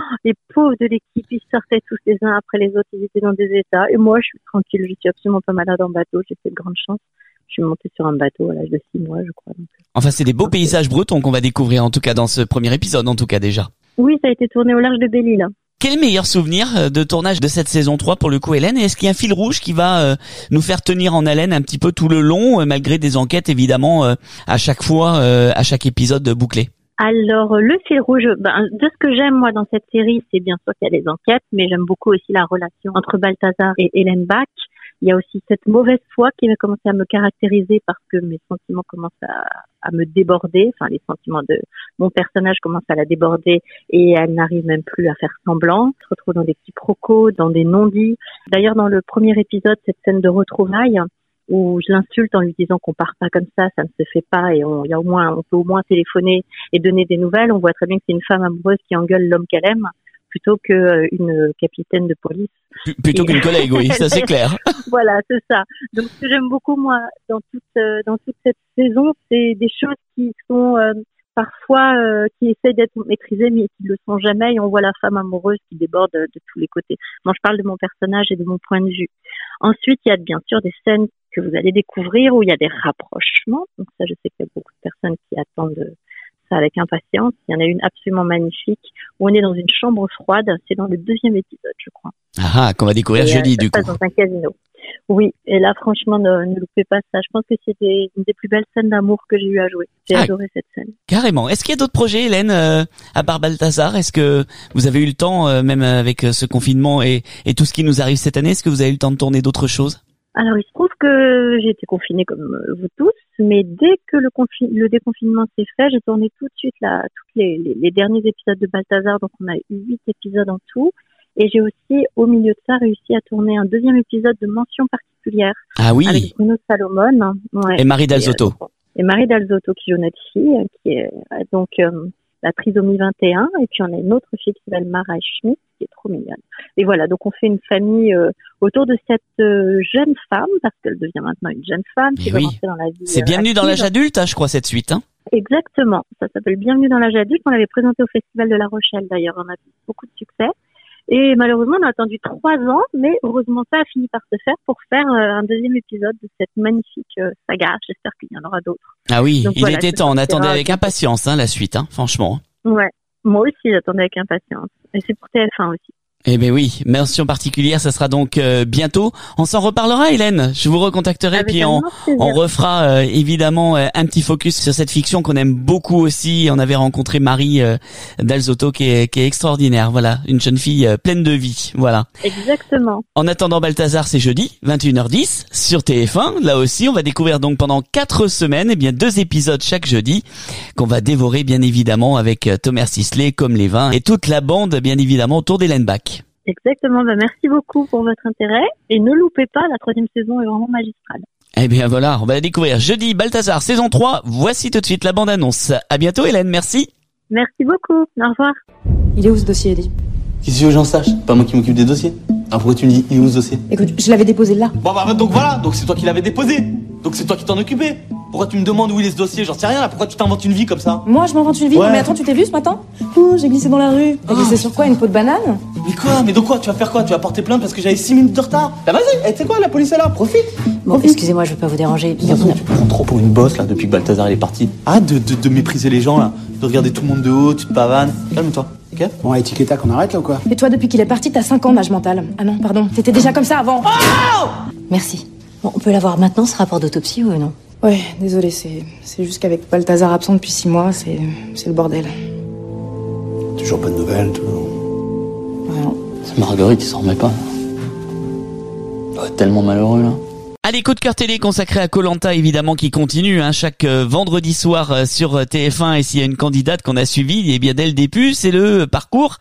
de l'équipe, ils sortaient tous les uns après les autres. Ils étaient dans des états. Et moi, je suis tranquille. Je suis absolument pas malade en bateau. J'ai fait de grandes chances. Je suis montée sur un bateau à l'âge de 6 mois, je crois. Donc... Enfin, c'est des beaux paysages bretons qu'on va découvrir, en tout cas dans ce premier épisode, en tout cas déjà. Oui, ça a été tourné au large de Belle-Île. Quel est le meilleur souvenir de tournage de cette saison 3 pour le coup, Hélène? Et est-ce qu'il y a un fil rouge qui va nous faire tenir en haleine un petit peu tout le long, malgré des enquêtes évidemment à chaque fois, à chaque épisode bouclé? Alors, le fil rouge, de ce que j'aime moi dans cette série, c'est bien sûr qu'il y a des enquêtes, mais j'aime beaucoup aussi la relation entre Balthazar et Hélène Bach. Il y a aussi cette mauvaise foi qui va commencer à me caractériser parce que mes sentiments commencent à me déborder. Enfin, les sentiments de mon personnage commencent à la déborder et elle n'arrive même plus à faire semblant. Elle se retrouve dans des quiproquos, dans des non-dits. D'ailleurs, dans le premier épisode, cette scène de retrouvailles où je l'insulte en lui disant qu'on part pas comme ça ne se fait pas et on peut au moins téléphoner et donner des nouvelles. On voit très bien que c'est une femme amoureuse qui engueule l'homme qu'elle aime, plutôt qu'une capitaine de police. Plutôt qu'une collègue, oui, ça c'est clair. Voilà, c'est ça. Donc ce que j'aime beaucoup, moi, dans toute cette saison, c'est des choses qui sont parfois, qui essayent d'être maîtrisées, mais qui ne le sont jamais, et on voit la femme amoureuse qui déborde de tous les côtés. Moi, je parle de mon personnage et de mon point de vue. Ensuite, il y a bien sûr des scènes que vous allez découvrir où il y a des rapprochements. Donc ça, je sais qu'il y a beaucoup de personnes qui attendent ça avec impatience. Il y en a une absolument magnifique où on est dans une chambre froide. C'est dans le 2e épisode, je crois. Ah, qu'on va découvrir jeudi, du coup. Dans un casino. Oui, et là, franchement, ne loupez pas ça. Je pense que c'était une des plus belles scènes d'amour que j'ai eu à jouer. J'ai adoré cette scène. Carrément. Est-ce qu'il y a d'autres projets, Hélène, à part Balthazar? Est-ce que vous avez eu le temps, même avec ce confinement et tout ce qui nous arrive cette année, est-ce que vous avez eu le temps de tourner d'autres choses? Alors, il se trouve que j'ai été confinée comme vous tous, mais dès que le déconfinement s'est fait, j'ai tourné tout de suite tous les derniers épisodes de Balthazar, donc on a eu 8 épisodes en tout. Et j'ai aussi, au milieu de ça, réussi à tourner un 2e épisode de Mention particulière. Ah oui. Avec Bruno Salomon. Ouais. Et Marie Dalzotto. Et Marie Dalzotto qui joue notre fille, qui est donc la trisomie 21. Et puis on a une autre fille qui s'appelle Mara Schmidt, qui est trop mignonne. Et voilà, donc on fait une famille autour de cette jeune femme, parce qu'elle devient maintenant une jeune femme qui va rentrer dans la vie. C'est Bienvenue dans l'âge adulte, hein, je crois, cette suite. Hein. Exactement. Ça s'appelle Bienvenue dans l'âge adulte. On l'avait présenté au Festival de La Rochelle, d'ailleurs. On a eu beaucoup de succès. Et malheureusement, on a attendu 3 ans, mais heureusement, ça a fini par se faire pour faire un 2e épisode de cette magnifique saga. J'espère qu'il y en aura d'autres. Ah oui, donc, il était temps. On attendait avec impatience la suite, franchement. Ouais, moi aussi, j'attendais avec impatience. Et c'est pour TF1 aussi. Eh ben oui, mention particulière, ça sera donc bientôt. On s'en reparlera, Hélène. Je vous recontacterai, avec puis on refera évidemment un petit focus sur cette fiction qu'on aime beaucoup aussi. On avait rencontré Marie Dalzotto qui est extraordinaire. Voilà, une jeune fille pleine de vie. Voilà. Exactement. En attendant Balthazar, c'est jeudi, 21h10 sur TF1. Là aussi, on va découvrir donc pendant 4 semaines, 2 épisodes chaque jeudi qu'on va dévorer bien évidemment avec Thomas Sisley, Comme les vins et toute la bande bien évidemment autour d'Hélène Bach. Exactement, merci beaucoup pour votre intérêt et ne loupez pas, la 3e saison est vraiment magistrale. Eh bien voilà, on va la découvrir jeudi. Balthazar, saison 3. Voici tout de suite la bande-annonce. À bientôt Hélène, merci. Merci beaucoup. Au revoir. Il est où ce dossier, Eddie? Qu'est-ce que tu veux que j'en sache? Pas moi qui m'occupe des dossiers. Alors pourquoi tu me dis il est où ce dossier? Écoute, je l'avais déposé là. Bon bah donc voilà, donc c'est toi qui l'avais déposé. Donc c'est toi qui t'en occupais. Pourquoi tu me demandes où il est ce dossier? J'en sais rien là, pourquoi tu t'inventes une vie comme ça? Moi, je m'invente une vie? Ouais. Mais attends, tu t'es vu ce matin? Oh, j'ai glissé dans la rue. T'as glissé sur quoi? Une peau de banane? Mais quoi? Mais donc quoi? Tu vas faire quoi? Tu vas porter plainte parce que j'avais 6 minutes de retard? Bah vas-y, tu sais quoi, la police est là, profite. Bon, excusez-moi, je veux pas vous déranger. De toute façon, tu prends trop pour une bosse là depuis que Balthazar il est parti. Arrête de mépriser les gens là, de regarder tout le monde de haut, tu te pavanes. Calme-toi, ok? Bon, étiqueta qu'on arrête là ou quoi? Et toi, depuis qu'il est parti, t'as 5 ans d'âge mental. Ah non, pardon, t'étais déjà comme ça avant. Oh Merci. Bon, on peut l'avoir maintenant, ce rapport d'autopsie ou non? Ouais, désolé, c'est juste qu'avec Balthazar absent depuis 6 mois, c'est le bordel. Toujours pas de nouvelles, tout. Rien. C'est Marguerite, il s'en remet pas. Ouais, tellement malheureux là. Allez, coup de cœur télé consacré à Koh-Lanta, évidemment, qui continue chaque vendredi soir sur TF1. Et s'il y a une candidate qu'on a suivie, eh bien dès le début, c'est le parcours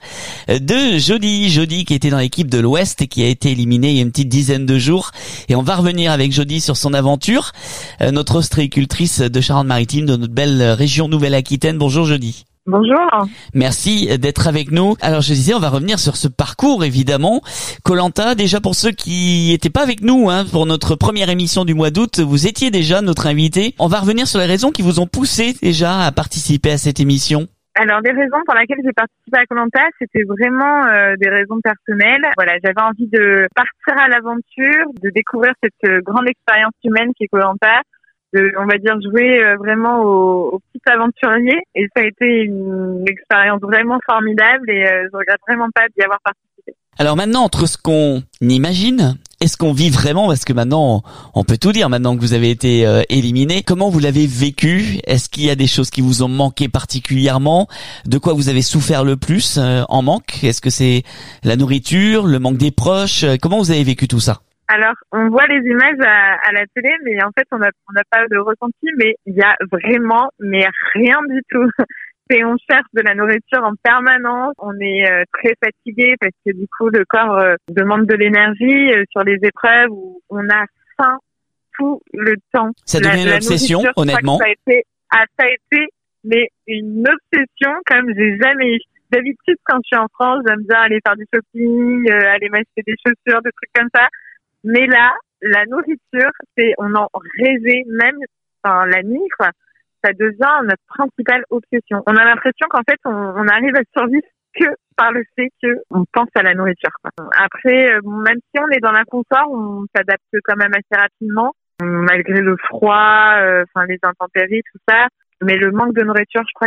de Jodie qui était dans l'équipe de l'Ouest et qui a été éliminée il y a une petite dizaine de jours. Et on va revenir avec Jodie sur son aventure. Notre ostréicultrice de Charente-Maritime, de notre belle région Nouvelle-Aquitaine. Bonjour Jodie. Bonjour. Merci d'être avec nous. Alors je disais, on va revenir sur ce parcours évidemment. Koh-Lanta, déjà pour ceux qui n'étaient pas avec nous pour notre première émission du mois d'août, vous étiez déjà notre invité. On va revenir sur les raisons qui vous ont poussé déjà à participer à cette émission. Alors, les raisons pour lesquelles j'ai participé à Koh-Lanta, c'était vraiment des raisons personnelles. Voilà, j'avais envie de partir à l'aventure, de découvrir cette grande expérience humaine qui est Koh-Lanta, de, on va dire, jouer vraiment aux petits aventuriers. Et ça a été une expérience vraiment formidable et je regrette vraiment pas d'y avoir participé. Alors maintenant, entre ce qu'on imagine et ce qu'on vit vraiment, parce que maintenant, on peut tout dire maintenant que vous avez été éliminé, comment vous l'avez vécu? Est-ce qu'il y a des choses qui vous ont manqué particulièrement? De quoi vous avez souffert le plus en manque? Est-ce que c'est la nourriture, le manque des proches? Comment vous avez vécu tout ça? Alors, on voit les images à la télé, mais en fait, on n'a pas de ressenti, mais il y a vraiment, mais rien du tout. Et on cherche de la nourriture en permanence. On est très fatigué parce que du coup, le corps demande de l'énergie sur les épreuves où on a faim tout le temps. Ça devient une obsession, honnêtement. Ça a été, mais une obsession comme j'ai jamais eu. D'habitude, quand je suis en France, j'aime bien aller faire du shopping, aller m'acheter des chaussures, des trucs comme ça. Mais là, la nourriture, on en rêvait même, la nuit, quoi. Ça devient notre principale obsession. On a l'impression qu'en fait, on arrive à survivre que par le fait qu'on pense à la nourriture, quoi. Après, même si on est dans l'inconfort, on s'adapte quand même assez rapidement, malgré le froid, les intempéries, tout ça. Mais le manque de nourriture, je crois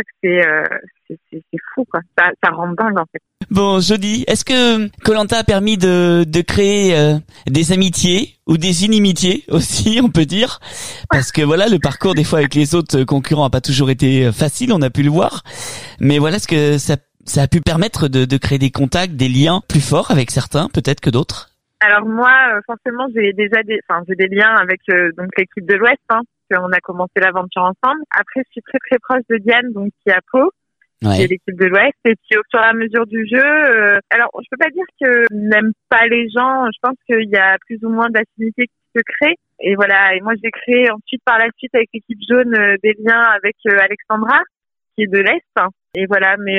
que c'est fou, quoi. Ça rend dingue, en fait. Bon, Jodie, est-ce que Koh-Lanta a permis de créer des amitiés ou des inimitiés aussi, on peut dire? Parce que voilà, le parcours des fois avec les autres concurrents a pas toujours été facile, on a pu le voir. Mais voilà, est-ce que ça a pu permettre de créer des contacts, des liens plus forts avec certains, peut-être que d'autres? Alors moi, forcément, j'ai des liens avec donc l'équipe de l'Ouest, on a commencé l'aventure ensemble. Après, je suis très très proche de Diane, donc qui est à Pau, qui est l'équipe de l'Ouest. Et puis au fur et à mesure du jeu, alors je peux pas dire que je n'aime pas les gens. Je pense qu'il y a plus ou moins d'affinités qui se créent. Et voilà. Et moi, j'ai créé ensuite par la suite avec l'équipe jaune des liens avec Alexandra, qui est de l'Est. Et voilà. Mais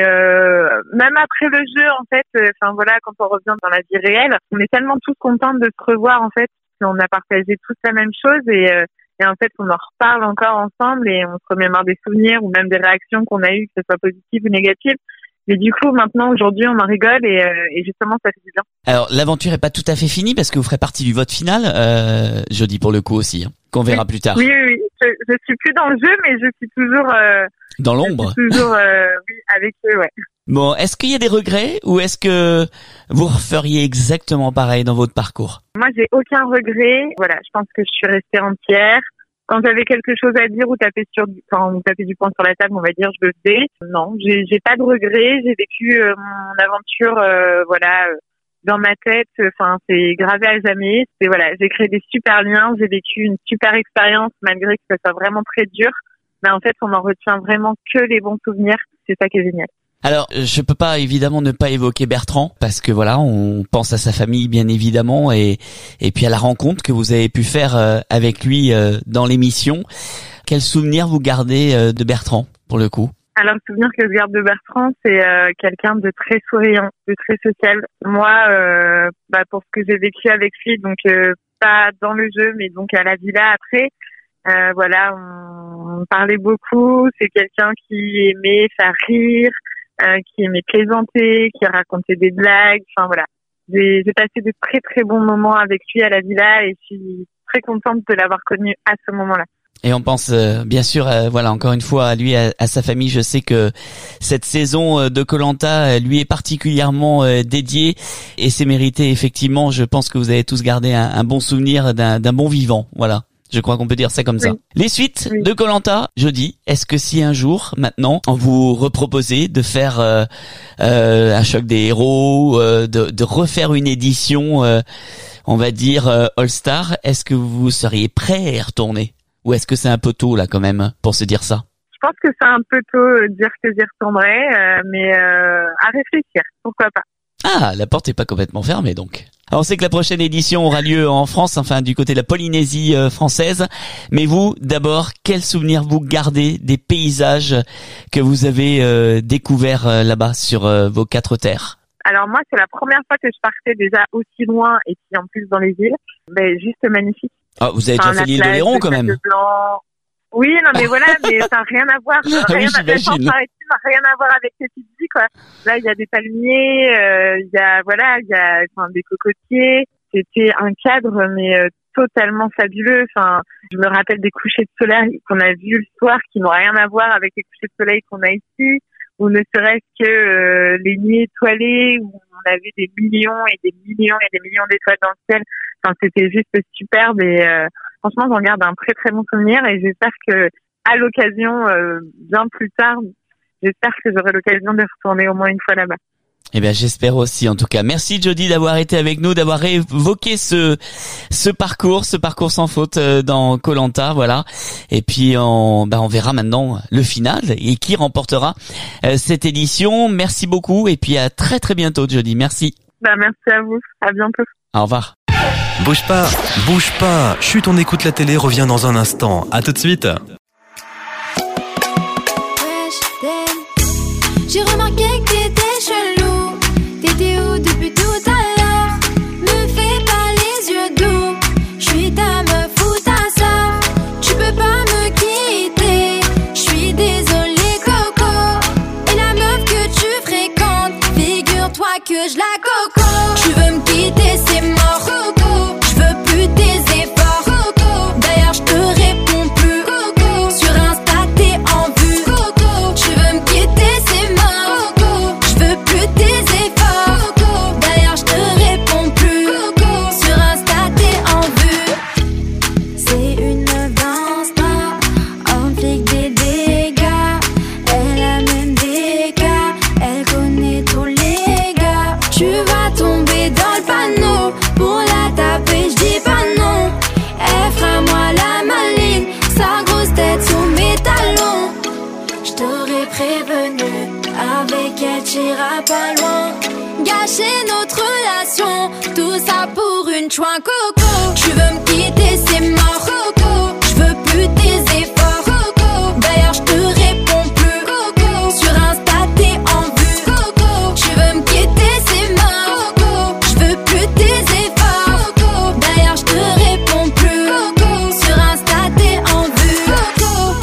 même après le jeu, en fait, quand on revient dans la vie réelle, on est tellement tous contents de se revoir, en fait, qu'on a partagé tous la même chose et en fait, on en reparle encore ensemble et on se remémore des souvenirs ou même des réactions qu'on a eues, que ce soit positives ou négatives. Mais du coup, maintenant, aujourd'hui, on en rigole et justement, ça fait du bien. Alors, l'aventure est pas tout à fait finie parce que vous ferez partie du vote final, jeudi pour le coup aussi, qu'on verra plus tard. Oui. Je suis plus dans le jeu, mais je suis toujours dans l'ombre. Toujours avec eux, ouais. Bon, est-ce qu'il y a des regrets ou est-ce que vous referiez exactement pareil dans votre parcours? Moi, j'ai aucun regret. Voilà, je pense que je suis restée entière. Quand j'avais quelque chose à dire ou taper du poing sur la table, on va dire, je le faisais. Non, j'ai pas de regrets. J'ai vécu mon aventure, dans ma tête. Enfin, c'est gravé à jamais. J'ai créé des super liens. J'ai vécu une super expérience malgré que ça soit vraiment très dur. Mais en fait, on en retient vraiment que les bons souvenirs. C'est ça qui est génial. Alors, je peux pas évidemment ne pas évoquer Bertrand parce que voilà, on pense à sa famille bien évidemment et puis à la rencontre que vous avez pu faire avec lui dans l'émission. Quel souvenir vous gardez de Bertrand pour le coup? Alors, le souvenir que je garde de Bertrand, c'est quelqu'un de très souriant, de très social. Moi, pour ce que j'ai vécu avec lui, donc pas dans le jeu, mais donc à la villa après, voilà, on parlait beaucoup. C'est quelqu'un qui aimait faire rire, qui aimait plaisanter, qui racontait des blagues. Enfin voilà, j'ai passé de très très bons moments avec lui à la villa et je suis très contente de l'avoir connu à ce moment-là. Et on pense bien sûr, voilà, encore une fois à lui, à sa famille. Je sais que cette saison de Koh-Lanta lui est particulièrement dédiée et c'est mérité effectivement. Je pense que vous avez tous gardé un bon souvenir d'un bon vivant. Voilà. Je crois qu'on peut dire ça comme ça. Les suites de Koh-Lanta, jeudi. Est-ce que si un jour, maintenant, on vous reproposait de faire un choc des héros, de refaire une édition, on va dire All-Star, est-ce que vous seriez prêt à y retourner? Ou est-ce que c'est un peu tôt là quand même pour se dire ça? Je pense que c'est un peu tôt dire que j'y retournerai, mais à réfléchir, pourquoi pas. Ah, la porte est pas complètement fermée donc. Alors on sait que la prochaine édition aura lieu en France, enfin du côté de la Polynésie française. Mais vous, d'abord, quel souvenir vous gardez des paysages que vous avez découverts là-bas sur vos 4 terres? Alors moi, c'est la première fois que je partais déjà aussi loin et puis en plus dans les îles. Juste magnifique. Ah, vous avez déjà fait l'île d'Oléron quand même. Oui, non mais voilà, mais ça n'a rien à voir. Oui, j'imagine. N'a rien à voir avec ces petites îles, quoi. Là, il y a des palmiers, il y a des cocotiers. C'était un cadre, mais totalement fabuleux. Enfin, je me rappelle des couchers de soleil qu'on a vus le soir qui n'ont rien à voir avec les couchers de soleil qu'on a ici, ou ne serait-ce que les nuits étoilées où on avait des millions et des millions et des millions d'étoiles dans le ciel. Enfin, c'était juste superbe et franchement, j'en garde un très très bon souvenir et j'espère que à l'occasion, bien plus tard, j'espère que j'aurai l'occasion de retourner au moins une fois là-bas. Eh bien, j'espère aussi. En tout cas, merci Jody d'avoir été avec nous, d'avoir évoqué ce parcours sans faute dans Koh-Lanta, voilà. Et puis on verra maintenant le final et qui remportera cette édition. Merci beaucoup et puis à très très bientôt Jody. Merci. Merci à vous. À bientôt. Au revoir. Bouge pas. Chut, on écoute la télé, revient dans un instant. À tout de suite. J'ai remarqué que t'étais chelou. T'étais où depuis tout à l'heure? Me fais pas les yeux doux. J'suis ta meuf ou ta sœur. Tu peux pas me quitter. J'suis désolée Coco. Et la meuf que tu fréquentes, figure-toi que je la coco. Tu veux me quitter, c'est mort Coco. J'veux plus tes efforts Coco. D'ailleurs j'te réponds plus Coco. Sur Insta t'es en vue Coco. Tu veux me quitter, c'est mort Coco. J'veux plus tes efforts Coco. D'ailleurs j'te réponds plus Coco. Sur Insta t'es en vue. C'est une meuf d'Insta, implique des dégâts. Elle a même des cas, elle connaît tous les gars. Tu vas tomber dans le panneau, pour la taper j'dis pas non. Elle fera moi la maligne, sa grosse tête sous mes talons. J't'aurais prévenu, avec elle t'iras pas loin. Gâcher notre relation, tout ça pour une chouin Coco. Tu veux me quitter, c'est mort Coco. J'veux plus tes efforts Coco. D'ailleurs j'te réponds plus Coco. Sur Insta t'es en vue Coco. Tu veux me quitter, c'est mort Coco. J'veux plus tes efforts Coco. D'ailleurs j'te réponds plus Coco. Sur Insta t'es en vue Coco.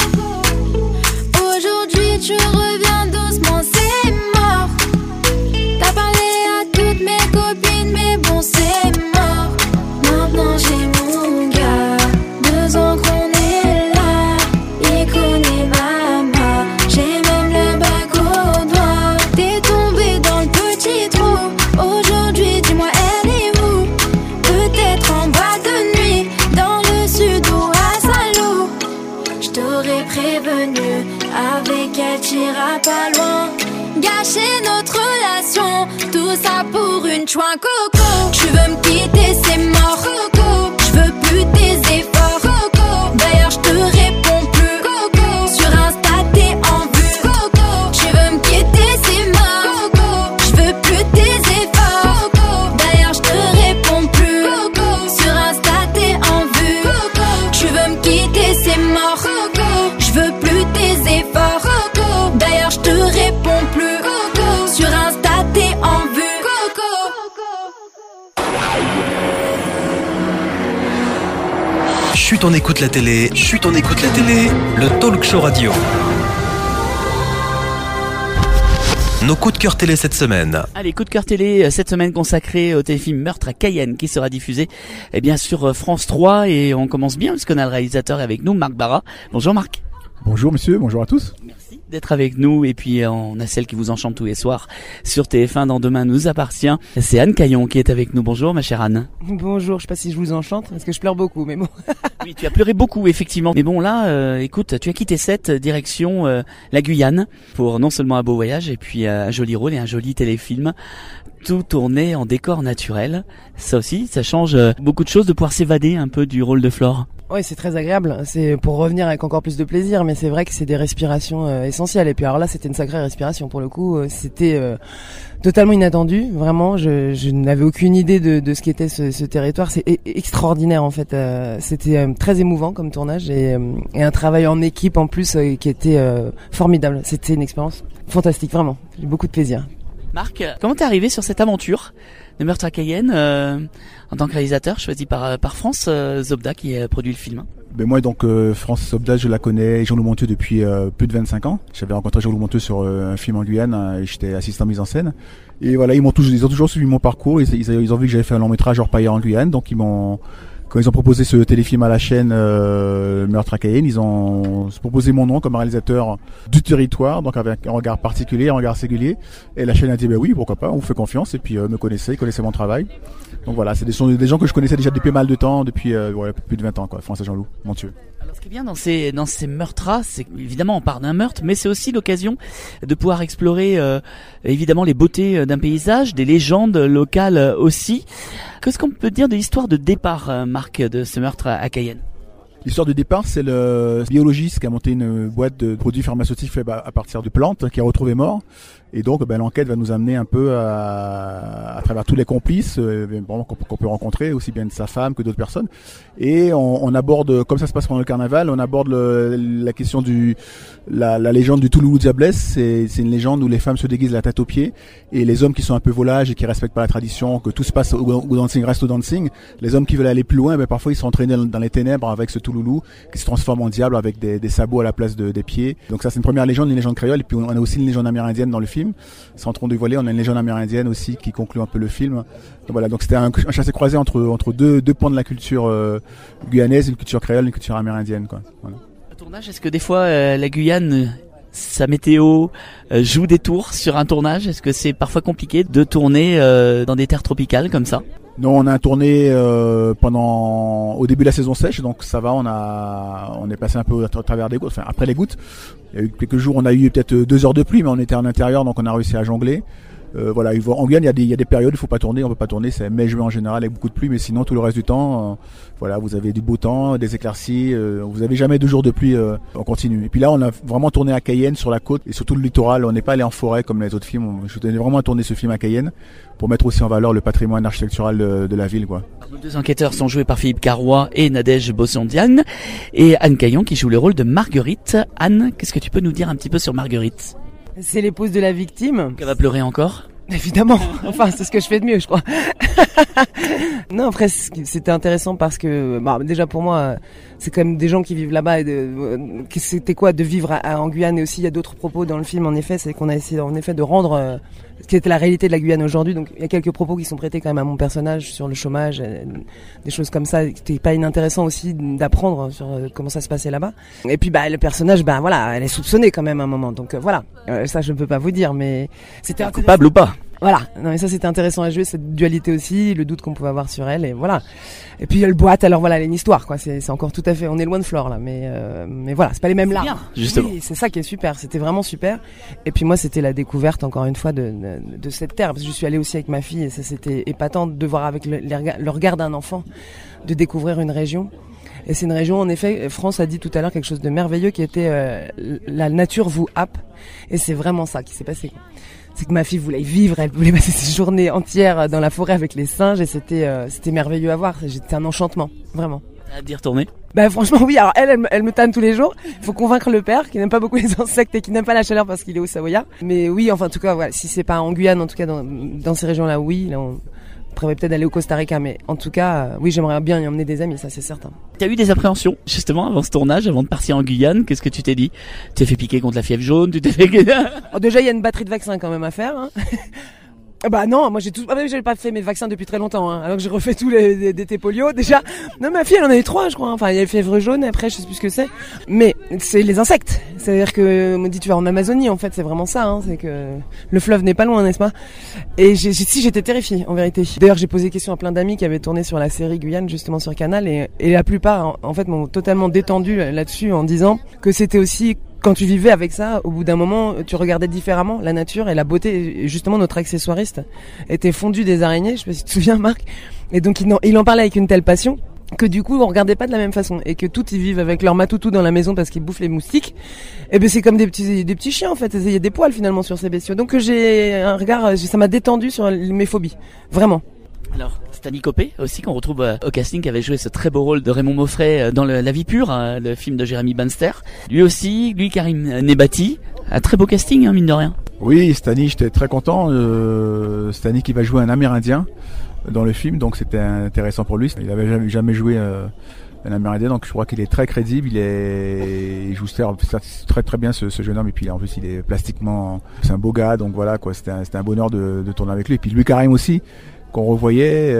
Aujourd'hui tu reviens doucement, c'est mort. T'as parlé à toutes mes copines, mais bon c'est mort. Maintenant j'ai mon gars, 2 ans qu'on est là. Il connaît maman, j'ai même le bac au doigt. T'es tombé dans le petit trou. Aujourd'hui dis-moi elle est où? Peut-être en boîte de nuit, dans le sud ou à Salou. J't'aurais prévenu, avec elle t'iras pas loin. Gâcher notre relation, tout ça pour une chouin Coco. Tu veux me quitter, c'est mort Coco. J'veux plus tes efforts Coco. D'ailleurs j'te réponds plus Coco. Sur Insta t'es en vue Coco. Tu veux me quitter, c'est mort Chut, on écoute la télé. Chut, on écoute la télé. Le talk show radio. Nos coups de cœur télé cette semaine. Allez, coup de cœur télé cette semaine consacré au téléfilm Meurtre à Cayenne qui sera diffusé sur France 3 et on commence bien puisqu'on a le réalisateur avec nous, Marc Barra. Bonjour Marc. Bonjour monsieur, bonjour à tous. Merci d'être avec nous et puis on a celle qui vous enchante tous les soirs sur TF1 dans Demain nous appartient. C'est Anne Caillon qui est avec nous. Bonjour ma chère Anne. Bonjour, je sais pas si je vous enchante parce que je pleure beaucoup mais bon. Oui, tu as pleuré beaucoup effectivement. Mais bon là, écoute, tu as quitté cette direction la Guyane pour non seulement un beau voyage et puis un joli rôle et un joli téléfilm. Tout tourné en décor naturel. Ça aussi, ça change beaucoup de choses de pouvoir s'évader un peu du rôle de Flore. Oui, c'est très agréable. C'est pour revenir avec encore plus de plaisir, mais c'est vrai que c'est des respirations essentielles. Et puis alors là, c'était une sacrée respiration pour le coup. C'était totalement inattendu. Vraiment, je n'avais aucune idée de ce qu'était ce territoire. C'est extraordinaire en fait. C'était très émouvant comme tournage et un travail en équipe en plus qui était formidable. C'était une expérience fantastique, vraiment. J'ai beaucoup de plaisir. Marc, comment t'es arrivé sur cette aventure de Meurtre à Cayenne en tant que réalisateur choisi par France Zobda qui a produit le film? Ben moi donc France Zobda, je la connais, Jean-Loup Monteux depuis plus de 25 ans. J'avais rencontré Jean-Loup Monteux sur un film en Guyane et j'étais assistant mise en scène. Et voilà, ils ont toujours suivi mon parcours. Ils ont vu que j'avais fait un long métrage Orpailleur en Guyane, donc quand ils ont proposé ce téléfilm à la chaîne Meurtre à Cayenne, ils ont proposé mon nom comme réalisateur du territoire, donc avec un regard particulier, un regard singulier. Et la chaîne a dit oui, pourquoi pas, on vous fait confiance. Et puis ils connaissaient mon travail. Donc voilà, c'est des gens que je connaissais déjà depuis pas mal de temps, depuis plus de 20 ans, quoi. France et Jean-Loup Monteux. Alors, ce qui est bien dans ces meurtres-là, c'est évidemment on part d'un meurtre, mais c'est aussi l'occasion de pouvoir explorer évidemment les beautés d'un paysage, des légendes locales aussi. Qu'est-ce qu'on peut dire de l'histoire de départ, Marc, de ce meurtre à Cayenne? L'histoire de départ, c'est le biologiste qui a monté une boîte de produits pharmaceutiques faits à partir de plantes, qui a retrouvé mort. Et donc, l'enquête va nous amener un peu à travers tous les complices qu'on peut rencontrer, aussi bien de sa femme que d'autres personnes. Et on aborde, comme ça se passe pendant le carnaval, on aborde la question la légende du Touloulou Diablesse. C'est une légende où les femmes se déguisent la tête aux pieds et les hommes qui sont un peu volages et qui respectent pas la tradition, que tout se passe au dancing reste au dancing. Les hommes qui veulent aller plus loin, parfois ils sont entraînés dans les ténèbres avec ce Touloulou qui se transforme en diable avec des sabots à la place des pieds. Donc ça, c'est une première légende, une légende créole. Et puis on a aussi une légende amérindienne dans le film. Sans trop dévoiler, on a une légende amérindienne aussi qui conclut un peu le film. Donc voilà, donc c'était un chassé-croisé entre deux points de la culture guyanaise, une culture créole, une culture amérindienne, quoi. Voilà. Le tournage, est-ce que des fois la Guyane, sa météo joue des tours sur un tournage? Est-ce que c'est parfois compliqué de tourner dans des terres tropicales comme ça? Non, on a tourné au début de la saison sèche, donc ça va, on est passé un peu à travers des gouttes, enfin après les gouttes. Il y a eu quelques jours, on a eu peut-être 2 heures de pluie, mais on était en intérieur, donc on a réussi à jongler. Voilà, en Guyane, il y a des périodes, il faut pas tourner, on peut pas tourner, c'est mai-juin en général avec beaucoup de pluie, mais sinon tout le reste du temps, voilà, vous avez du beau temps, des éclaircies, vous avez jamais 2 jours de pluie en continu. Et puis là, on a vraiment tourné à Cayenne, sur la côte et surtout le littoral. On n'est pas allé en forêt comme les autres films. Je tenais vraiment à tourner ce film à Cayenne pour mettre aussi en valeur le patrimoine architectural de la ville, quoi. Nos 2 enquêteurs sont joués par Philippe Carrois et Nadège Bossondiane et Anne Caillon qui joue le rôle de Marguerite. Anne, qu'est-ce que tu peux nous dire un petit peu sur Marguerite? C'est l'épouse de la victime. Elle va pleurer encore? Évidemment, enfin c'est ce que je fais de mieux, je crois. Non, après c'était intéressant parce que déjà pour moi c'est quand même des gens qui vivent là-bas et c'était quoi de vivre en Guyane. Et aussi il y a d'autres propos dans le film, en effet, c'est qu'on a essayé en effet de rendre ce qui était la réalité de la Guyane aujourd'hui. Donc il y a quelques propos qui sont prêtés quand même à mon personnage sur le chômage, des choses comme ça. C'était pas inintéressant aussi d'apprendre sur comment ça se passait là-bas. Et puis le personnage, voilà, elle est soupçonnée quand même à un moment. Donc voilà, ça je ne peux pas vous dire, mais c'était coupable ou pas. Voilà, non mais ça c'était intéressant à jouer, cette dualité aussi, le doute qu'on pouvait avoir sur elle, et voilà. Et puis elle boite, alors voilà, elle a une histoire, quoi. C'est encore tout à fait, on est loin de Flore là, mais voilà, c'est pas les mêmes larmes. Bien, justement. Oui, c'est ça qui est super, c'était vraiment super. Et puis moi c'était la découverte encore une fois de cette terre, parce que je suis allée aussi avec ma fille et ça c'était épatant de voir avec le regard d'un enfant, de découvrir une région. Et c'est une région, en effet, France a dit tout à l'heure quelque chose de merveilleux qui était la nature vous happe, et c'est vraiment ça qui s'est passé. C'est que ma fille voulait vivre, elle voulait passer ses journées entières dans la forêt avec les singes et c'était merveilleux à voir. C'était un enchantement, vraiment. T'as hâte d'y retourner? Franchement oui, alors elle me tanne tous les jours. Il faut convaincre le père qui n'aime pas beaucoup les insectes et qui n'aime pas la chaleur parce qu'il est au Savoyard. Mais oui, enfin en tout cas, voilà, si c'est pas en Guyane, en tout cas dans ces régions-là, oui, là prévoyais peut-être d'aller au Costa Rica, mais en tout cas, oui, j'aimerais bien y emmener des amis, ça c'est certain. T'as eu des appréhensions, justement, avant ce tournage, avant de partir en Guyane? Qu'est-ce que tu t'es dit? Tu t'es fait piquer contre la fièvre jaune? Tu t'es fait... Déjà, il y a une batterie de vaccins quand même à faire, hein. Bah non, moi j'ai pas fait mes vaccins depuis très longtemps, hein, alors que j'ai refait tous les DT polio déjà. Non, ma fille elle en a eu 3 je crois, enfin il y a la fièvre jaune, après je sais plus ce que c'est. Mais c'est les insectes, c'est-à-dire que on me dit tu vas en Amazonie, en fait c'est vraiment ça, hein, c'est que le fleuve n'est pas loin, n'est-ce pas? Et j'étais terrifiée en vérité. D'ailleurs j'ai posé question à plein d'amis qui avaient tourné sur la série Guyane justement sur Canal et la plupart en fait m'ont totalement détendu là-dessus en disant que c'était aussi... Quand tu vivais avec ça, au bout d'un moment, tu regardais différemment la nature et la beauté. Et justement, notre accessoiriste était fondu des araignées, je sais pas si tu te souviens, Marc. Et donc, il en parlait avec une telle passion que du coup, on regardait pas de la même façon. Et que tous, ils vivent avec leur matoutou dans la maison parce qu'ils bouffent les moustiques. Et ben, c'est comme des petits chiens, en fait. Il y a des poils, finalement, sur ces bestiaux. Donc, j'ai un regard, ça m'a détendu sur mes phobies. Vraiment. Alors, Stanley Copé aussi, qu'on retrouve au casting, qui avait joué ce très beau rôle de Raymond Mauffret dans La Vie Pure, le film de Jérémy Banster. Lui aussi, Karim Nebati, un très beau casting, hein, mine de rien. Oui, Stanley, j'étais très content. Stanley qui va jouer un Amérindien dans le film, donc c'était intéressant pour lui. Il avait jamais joué un Amérindien, donc je crois qu'il est très crédible. Il joue très très bien ce jeune homme, et puis en plus il est plastiquement, c'est un beau gars, donc voilà quoi. C'était un bonheur de tourner avec lui. Et puis Louis Karim aussi, qu'on revoyait.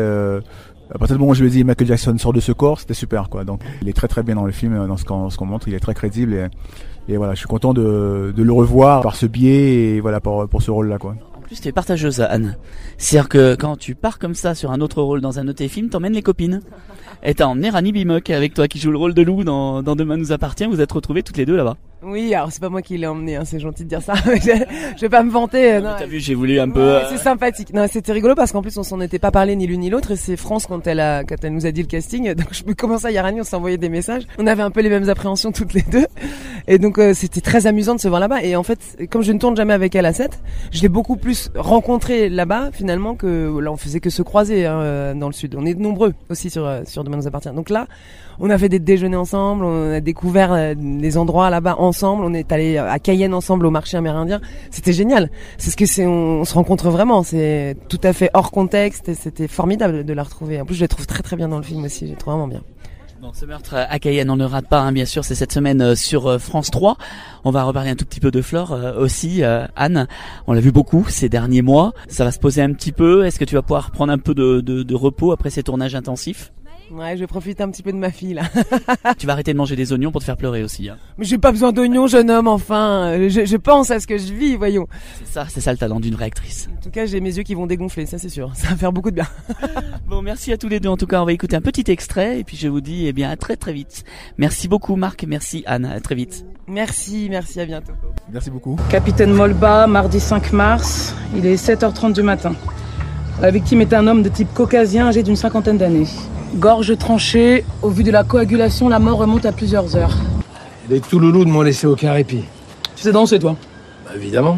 À partir du moment où je lui ai dit Michael Jackson sort de ce corps, c'était super quoi. Donc il est très très bien dans le film, dans ce qu'on montre, il est très crédible et voilà, je suis content de le revoir par ce biais et voilà pour ce rôle là quoi. En plus, tu es partageuse, Anne. C'est-à-dire que quand tu pars comme ça sur un autre rôle dans un autre film, t'emmènes les copines. Et t'as emmené Rani Bimock avec toi qui joue le rôle de Lou dans Demain nous appartient. Vous êtes retrouvés toutes les deux là-bas. Oui, alors c'est pas moi qui l'ai emmené, hein, c'est gentil de dire ça. je vais pas me vanter. Non, t'as vu, j'ai voulu un peu. C'est sympathique. Non, c'était rigolo parce qu'en plus on s'en était pas parlé ni l'une ni l'autre et c'est France quand elle nous a dit le casting. Donc je me commençais à Yarani, on s'envoyait des messages. On avait un peu les mêmes appréhensions toutes les deux et donc c'était très amusant de se voir là-bas. Et en fait, comme je ne tourne jamais avec elle à 7, je l'ai beaucoup plus rencontré là-bas finalement que là on faisait que se croiser hein, dans le sud. On est nombreux aussi sur Demain nous appartient. Donc là, on a fait des déjeuners ensemble, on a découvert des endroits là-bas ensemble, on est allé à Cayenne ensemble au marché amérindien. C'était génial. C'est ce que c'est, on se rencontre vraiment. C'est tout à fait hors contexte et c'était formidable de la retrouver. En plus, je la trouve très très bien dans le film aussi. Je la trouve vraiment bien. Bon, ce meurtre à Cayenne, on ne rate pas, hein, bien sûr, c'est cette semaine sur France 3. On va reparler un tout petit peu de Flore aussi, Anne. On l'a vu beaucoup ces derniers mois. Ça va se poser un petit peu. Est-ce que tu vas pouvoir prendre un peu de repos après ces tournages intensifs? Ouais, je vais profiter un petit peu de ma fille là. Tu vas arrêter de manger des oignons pour te faire pleurer aussi. Hein. Mais j'ai pas besoin d'oignons, jeune homme, enfin. Je pense à ce que je vis, voyons. C'est ça le talent d'une vraie actrice. En tout cas, j'ai mes yeux qui vont dégonfler, ça c'est sûr. Ça va faire beaucoup de bien. Bon, merci à tous les deux. En tout cas, on va écouter un petit extrait et puis je vous dis eh bien à très très vite. Merci beaucoup Marc, merci Anne, à très vite. Merci, à bientôt. Merci beaucoup. Capitaine Molba, mardi 5 mars, il est 7h30 du matin. La victime est un homme de type caucasien âgé d'une 50aine d'années. Gorge tranchée, au vu de la coagulation, la mort remonte à plusieurs heures. Les Touloulous ne m'ont laissé aucun répit. Tu sais danser, toi? Bah, évidemment.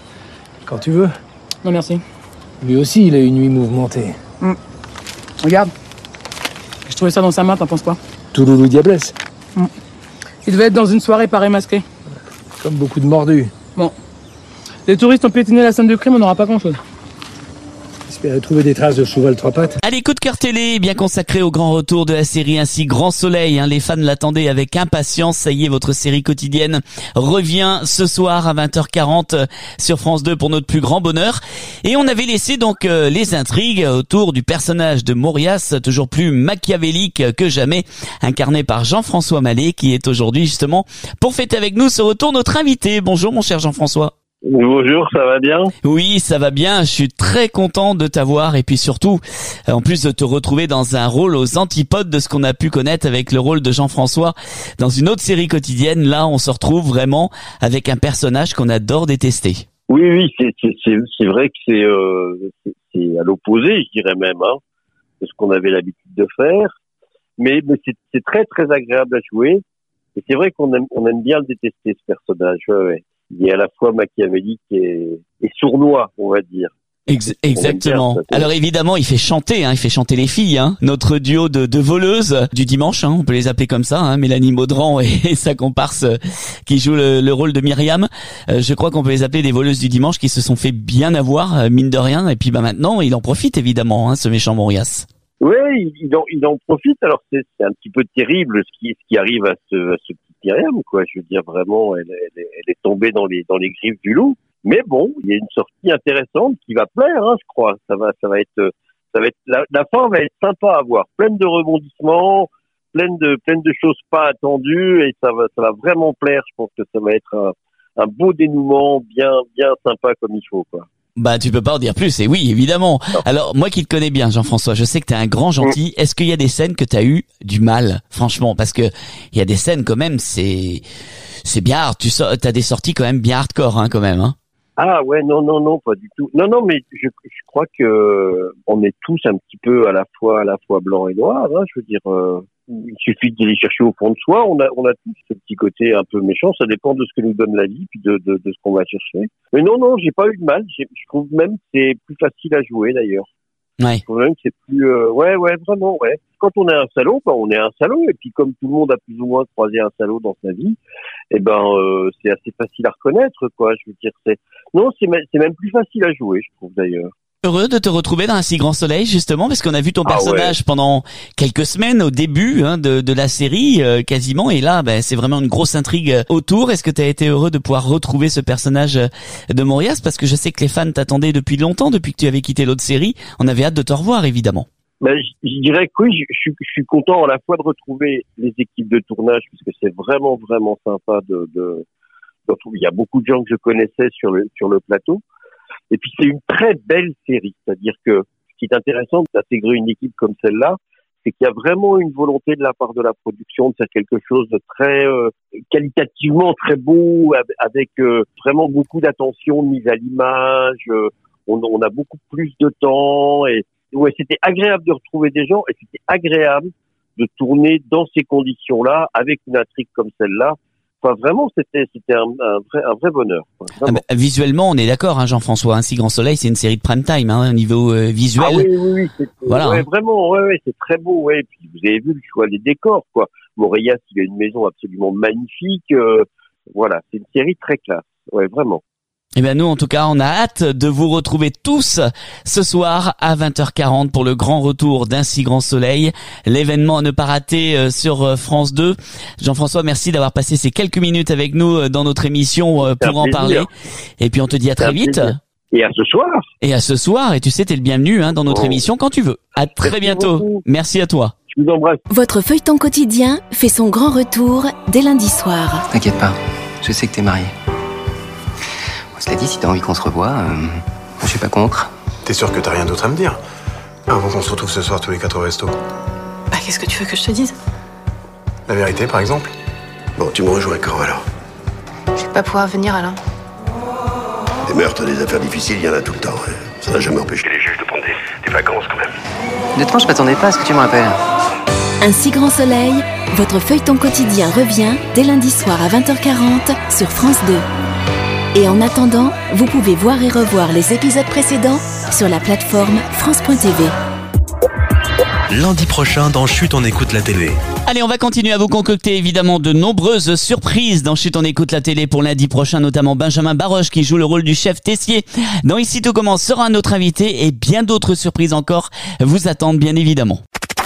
Quand tu veux. Non, merci. Lui aussi, il a une nuit mouvementée. Regarde. Je trouvais ça dans sa main, t'en penses quoi? Touloulou Diablesse. Il devait être dans une soirée pareil masquée. Comme beaucoup de mordus. Bon. Les touristes ont piétiné la scène de crime, on n'aura pas grand-chose. J'espère trouver des traces de cheval trois pattes. Allez, coup de cœur télé, bien consacré au grand retour de la série ainsi Grand Soleil. Hein, les fans l'attendaient avec impatience. Ça y est, votre série quotidienne revient ce soir à 20h40 sur France 2 pour notre plus grand bonheur. Et on avait laissé donc les intrigues autour du personnage de Mauriace, toujours plus machiavélique que jamais, incarné par Jean-François Mallet, qui est aujourd'hui justement pour fêter avec nous ce retour notre invité. Bonjour mon cher Jean-François. Bonjour, ça va bien? Oui, ça va bien. Je suis très content de t'avoir et puis surtout, en plus de te retrouver dans un rôle aux antipodes de ce qu'on a pu connaître avec le rôle de Jean-François dans une autre série quotidienne. Là, on se retrouve vraiment avec un personnage qu'on adore détester. Oui, c'est vrai que c'est à l'opposé, je dirais même, hein, de ce qu'on avait l'habitude de faire. Mais c'est très très agréable à jouer. Et c'est vrai qu'on aime bien le détester, ce personnage. Ouais. Il est à la fois machiavélique et sournois, on va dire. Exactement. Alors évidemment, il fait chanter les filles, notre duo de voleuses du dimanche, on peut les appeler comme ça, Mélanie Maudran et sa comparse qui joue le rôle de Myriam. Je crois qu'on peut les appeler des voleuses du dimanche qui se sont fait bien avoir, mine de rien. Et puis maintenant, il en profite évidemment, ce méchant Mauriace. Ouais, il en profite. Alors c'est un petit peu terrible ce qui arrive à ce petit Myriam, quoi. Je veux dire, vraiment, elle est tombée dans les griffes du loup. Mais bon, il y a une sortie intéressante qui va plaire, je crois. Ça va être la fin va être sympa à voir, pleine de rebondissements, pleine de choses pas attendues, et ça va vraiment plaire. Je pense que ça va être un beau dénouement, bien sympa comme il faut, quoi. Bah, tu peux pas en dire plus, et oui, évidemment. Non. Alors, moi qui te connais bien, Jean-François, je sais que t'es un grand gentil. Est-ce qu'il y a des scènes que t'as eu du mal, franchement? Parce que il y a des scènes quand même, c'est bien hard. T'as des sorties quand même bien hardcore, quand même, Ah ouais, non, pas du tout. Non, mais je crois que on est tous un petit peu à la fois blanc et noir. Je veux dire, il suffit de les chercher au fond de soi. On a tous ce petit côté un peu méchant. Ça dépend de ce que nous donne la vie, puis de ce qu'on va chercher. Mais non, j'ai pas eu de mal. Je trouve même que c'est plus facile à jouer d'ailleurs. Ouais. Je trouve même que c'est plus, ouais, vraiment, ouais. Quand on est un salaud, on est un salaud. Et puis comme tout le monde a plus ou moins croisé un salaud dans sa vie, c'est assez facile à reconnaître, quoi. Je veux dire, c'est même plus facile à jouer, je trouve d'ailleurs. Heureux de te retrouver dans Un si grand soleil, justement, parce qu'on a vu ton personnage pendant quelques semaines au début de la série, quasiment, et là, c'est vraiment une grosse intrigue autour. Est-ce que tu as été heureux de pouvoir retrouver ce personnage de Mauriace? Parce que je sais que les fans t'attendaient depuis longtemps, depuis que tu avais quitté l'autre série. On avait hâte de te revoir, évidemment. Je dirais que oui, je suis content à la fois de retrouver les équipes de tournage, puisque c'est vraiment sympa de retrouver. Il y a beaucoup de gens que je connaissais sur le plateau. Et puis c'est une très belle série, c'est-à-dire que ce qui est intéressant d'intégrer une équipe comme celle-là, c'est qu'il y a vraiment une volonté de la part de la production de faire quelque chose de très qualitativement très beau, avec vraiment beaucoup d'attention mise à l'image. On a beaucoup plus de temps, et ouais, c'était agréable de retrouver des gens, et c'était agréable de tourner dans ces conditions-là avec une intrigue comme celle-là. Enfin, vraiment, c'était un vrai bonheur. Visuellement, on est d'accord, Jean-François. Un si grand soleil, c'est une série de prime time, au niveau visuel. Ah oui, voilà. Ouais, vraiment, ouais, c'est très beau, ouais. Et puis vous avez vu le choix des décors, quoi. Mauriace, il a une maison absolument magnifique. Voilà, c'est une série très classe. Ouais, vraiment. Eh bien nous, en tout cas, on a hâte de vous retrouver tous ce soir à 20h40 pour le grand retour d'Un si grand soleil, l'événement à ne pas rater sur France 2. Jean-François, merci d'avoir passé ces quelques minutes avec nous dans notre émission pour en parler. Et puis on te dit à très vite. Et à ce soir. Et à ce soir. Et tu sais, t'es le bienvenu dans notre émission quand tu veux. À très bientôt. Beaucoup. Merci à toi. Je vous embrasse. Votre feuilleton quotidien fait son grand retour dès lundi soir. T'inquiète pas, je sais que t'es marié. Cela dit, si t'as envie qu'on se revoie, je suis pas contre. T'es sûr que t'as rien d'autre à me dire? Avant qu'on se retrouve ce soir tous les 4 au resto. Bah, qu'est-ce que tu veux que je te dise? La vérité, par exemple? Bon, tu me rejoins quand, alors? Je vais pas pouvoir venir, Alain. Des meurtres, des affaires difficiles, il y en a tout le temps. Ça n'a jamais empêché les juges de prendre des vacances, quand même. Honnêtement, je m'attendais pas à ce que tu me rappelles. Un si grand soleil, votre feuilleton quotidien revient dès lundi soir à 20h40 sur France 2. Et en attendant, vous pouvez voir et revoir les épisodes précédents sur la plateforme France.tv. Lundi prochain, dans Chut, on écoute la télé. Allez, on va continuer à vous concocter évidemment de nombreuses surprises dans Chut, on écoute la télé pour lundi prochain, notamment Benjamin Baroche qui joue le rôle du chef Tessier. Dans Ici tout commence sera notre invité, et bien d'autres surprises encore vous attendent bien évidemment.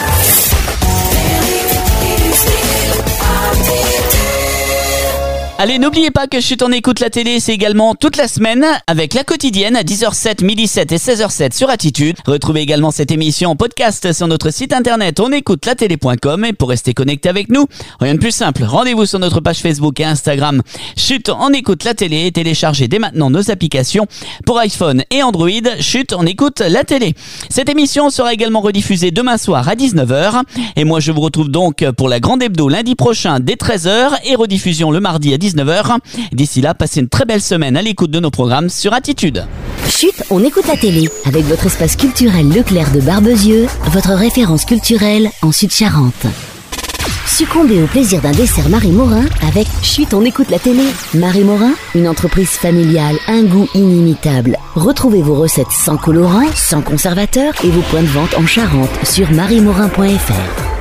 Allez, n'oubliez pas que Chut, on écoute la télé, c'est également toute la semaine avec la quotidienne à 10h07, 12h07 et 16h07 sur Attitude. Retrouvez également cette émission en podcast sur notre site internet onécoutelatélé.com, et pour rester connecté avec nous, rien de plus simple, rendez-vous sur notre page Facebook et Instagram Chut, on écoute la télé, et téléchargez dès maintenant nos applications pour iPhone et Android. Chut, on écoute la télé. Cette émission sera également rediffusée demain soir à 19h, et moi je vous retrouve donc pour la grande hebdo lundi prochain dès 13h et rediffusion le mardi à 19h. D'ici là, passez une très belle semaine à l'écoute de nos programmes sur Attitude. Chut, on écoute la télé avec votre espace culturel Leclerc de Barbezieux, votre référence culturelle en Sud-Charente. Succombez au plaisir d'un dessert Marie Morin avec Chut, on écoute la télé. Marie Morin, une entreprise familiale, un goût inimitable. Retrouvez vos recettes sans colorants, sans conservateurs et vos points de vente en Charente sur mariemorin.fr.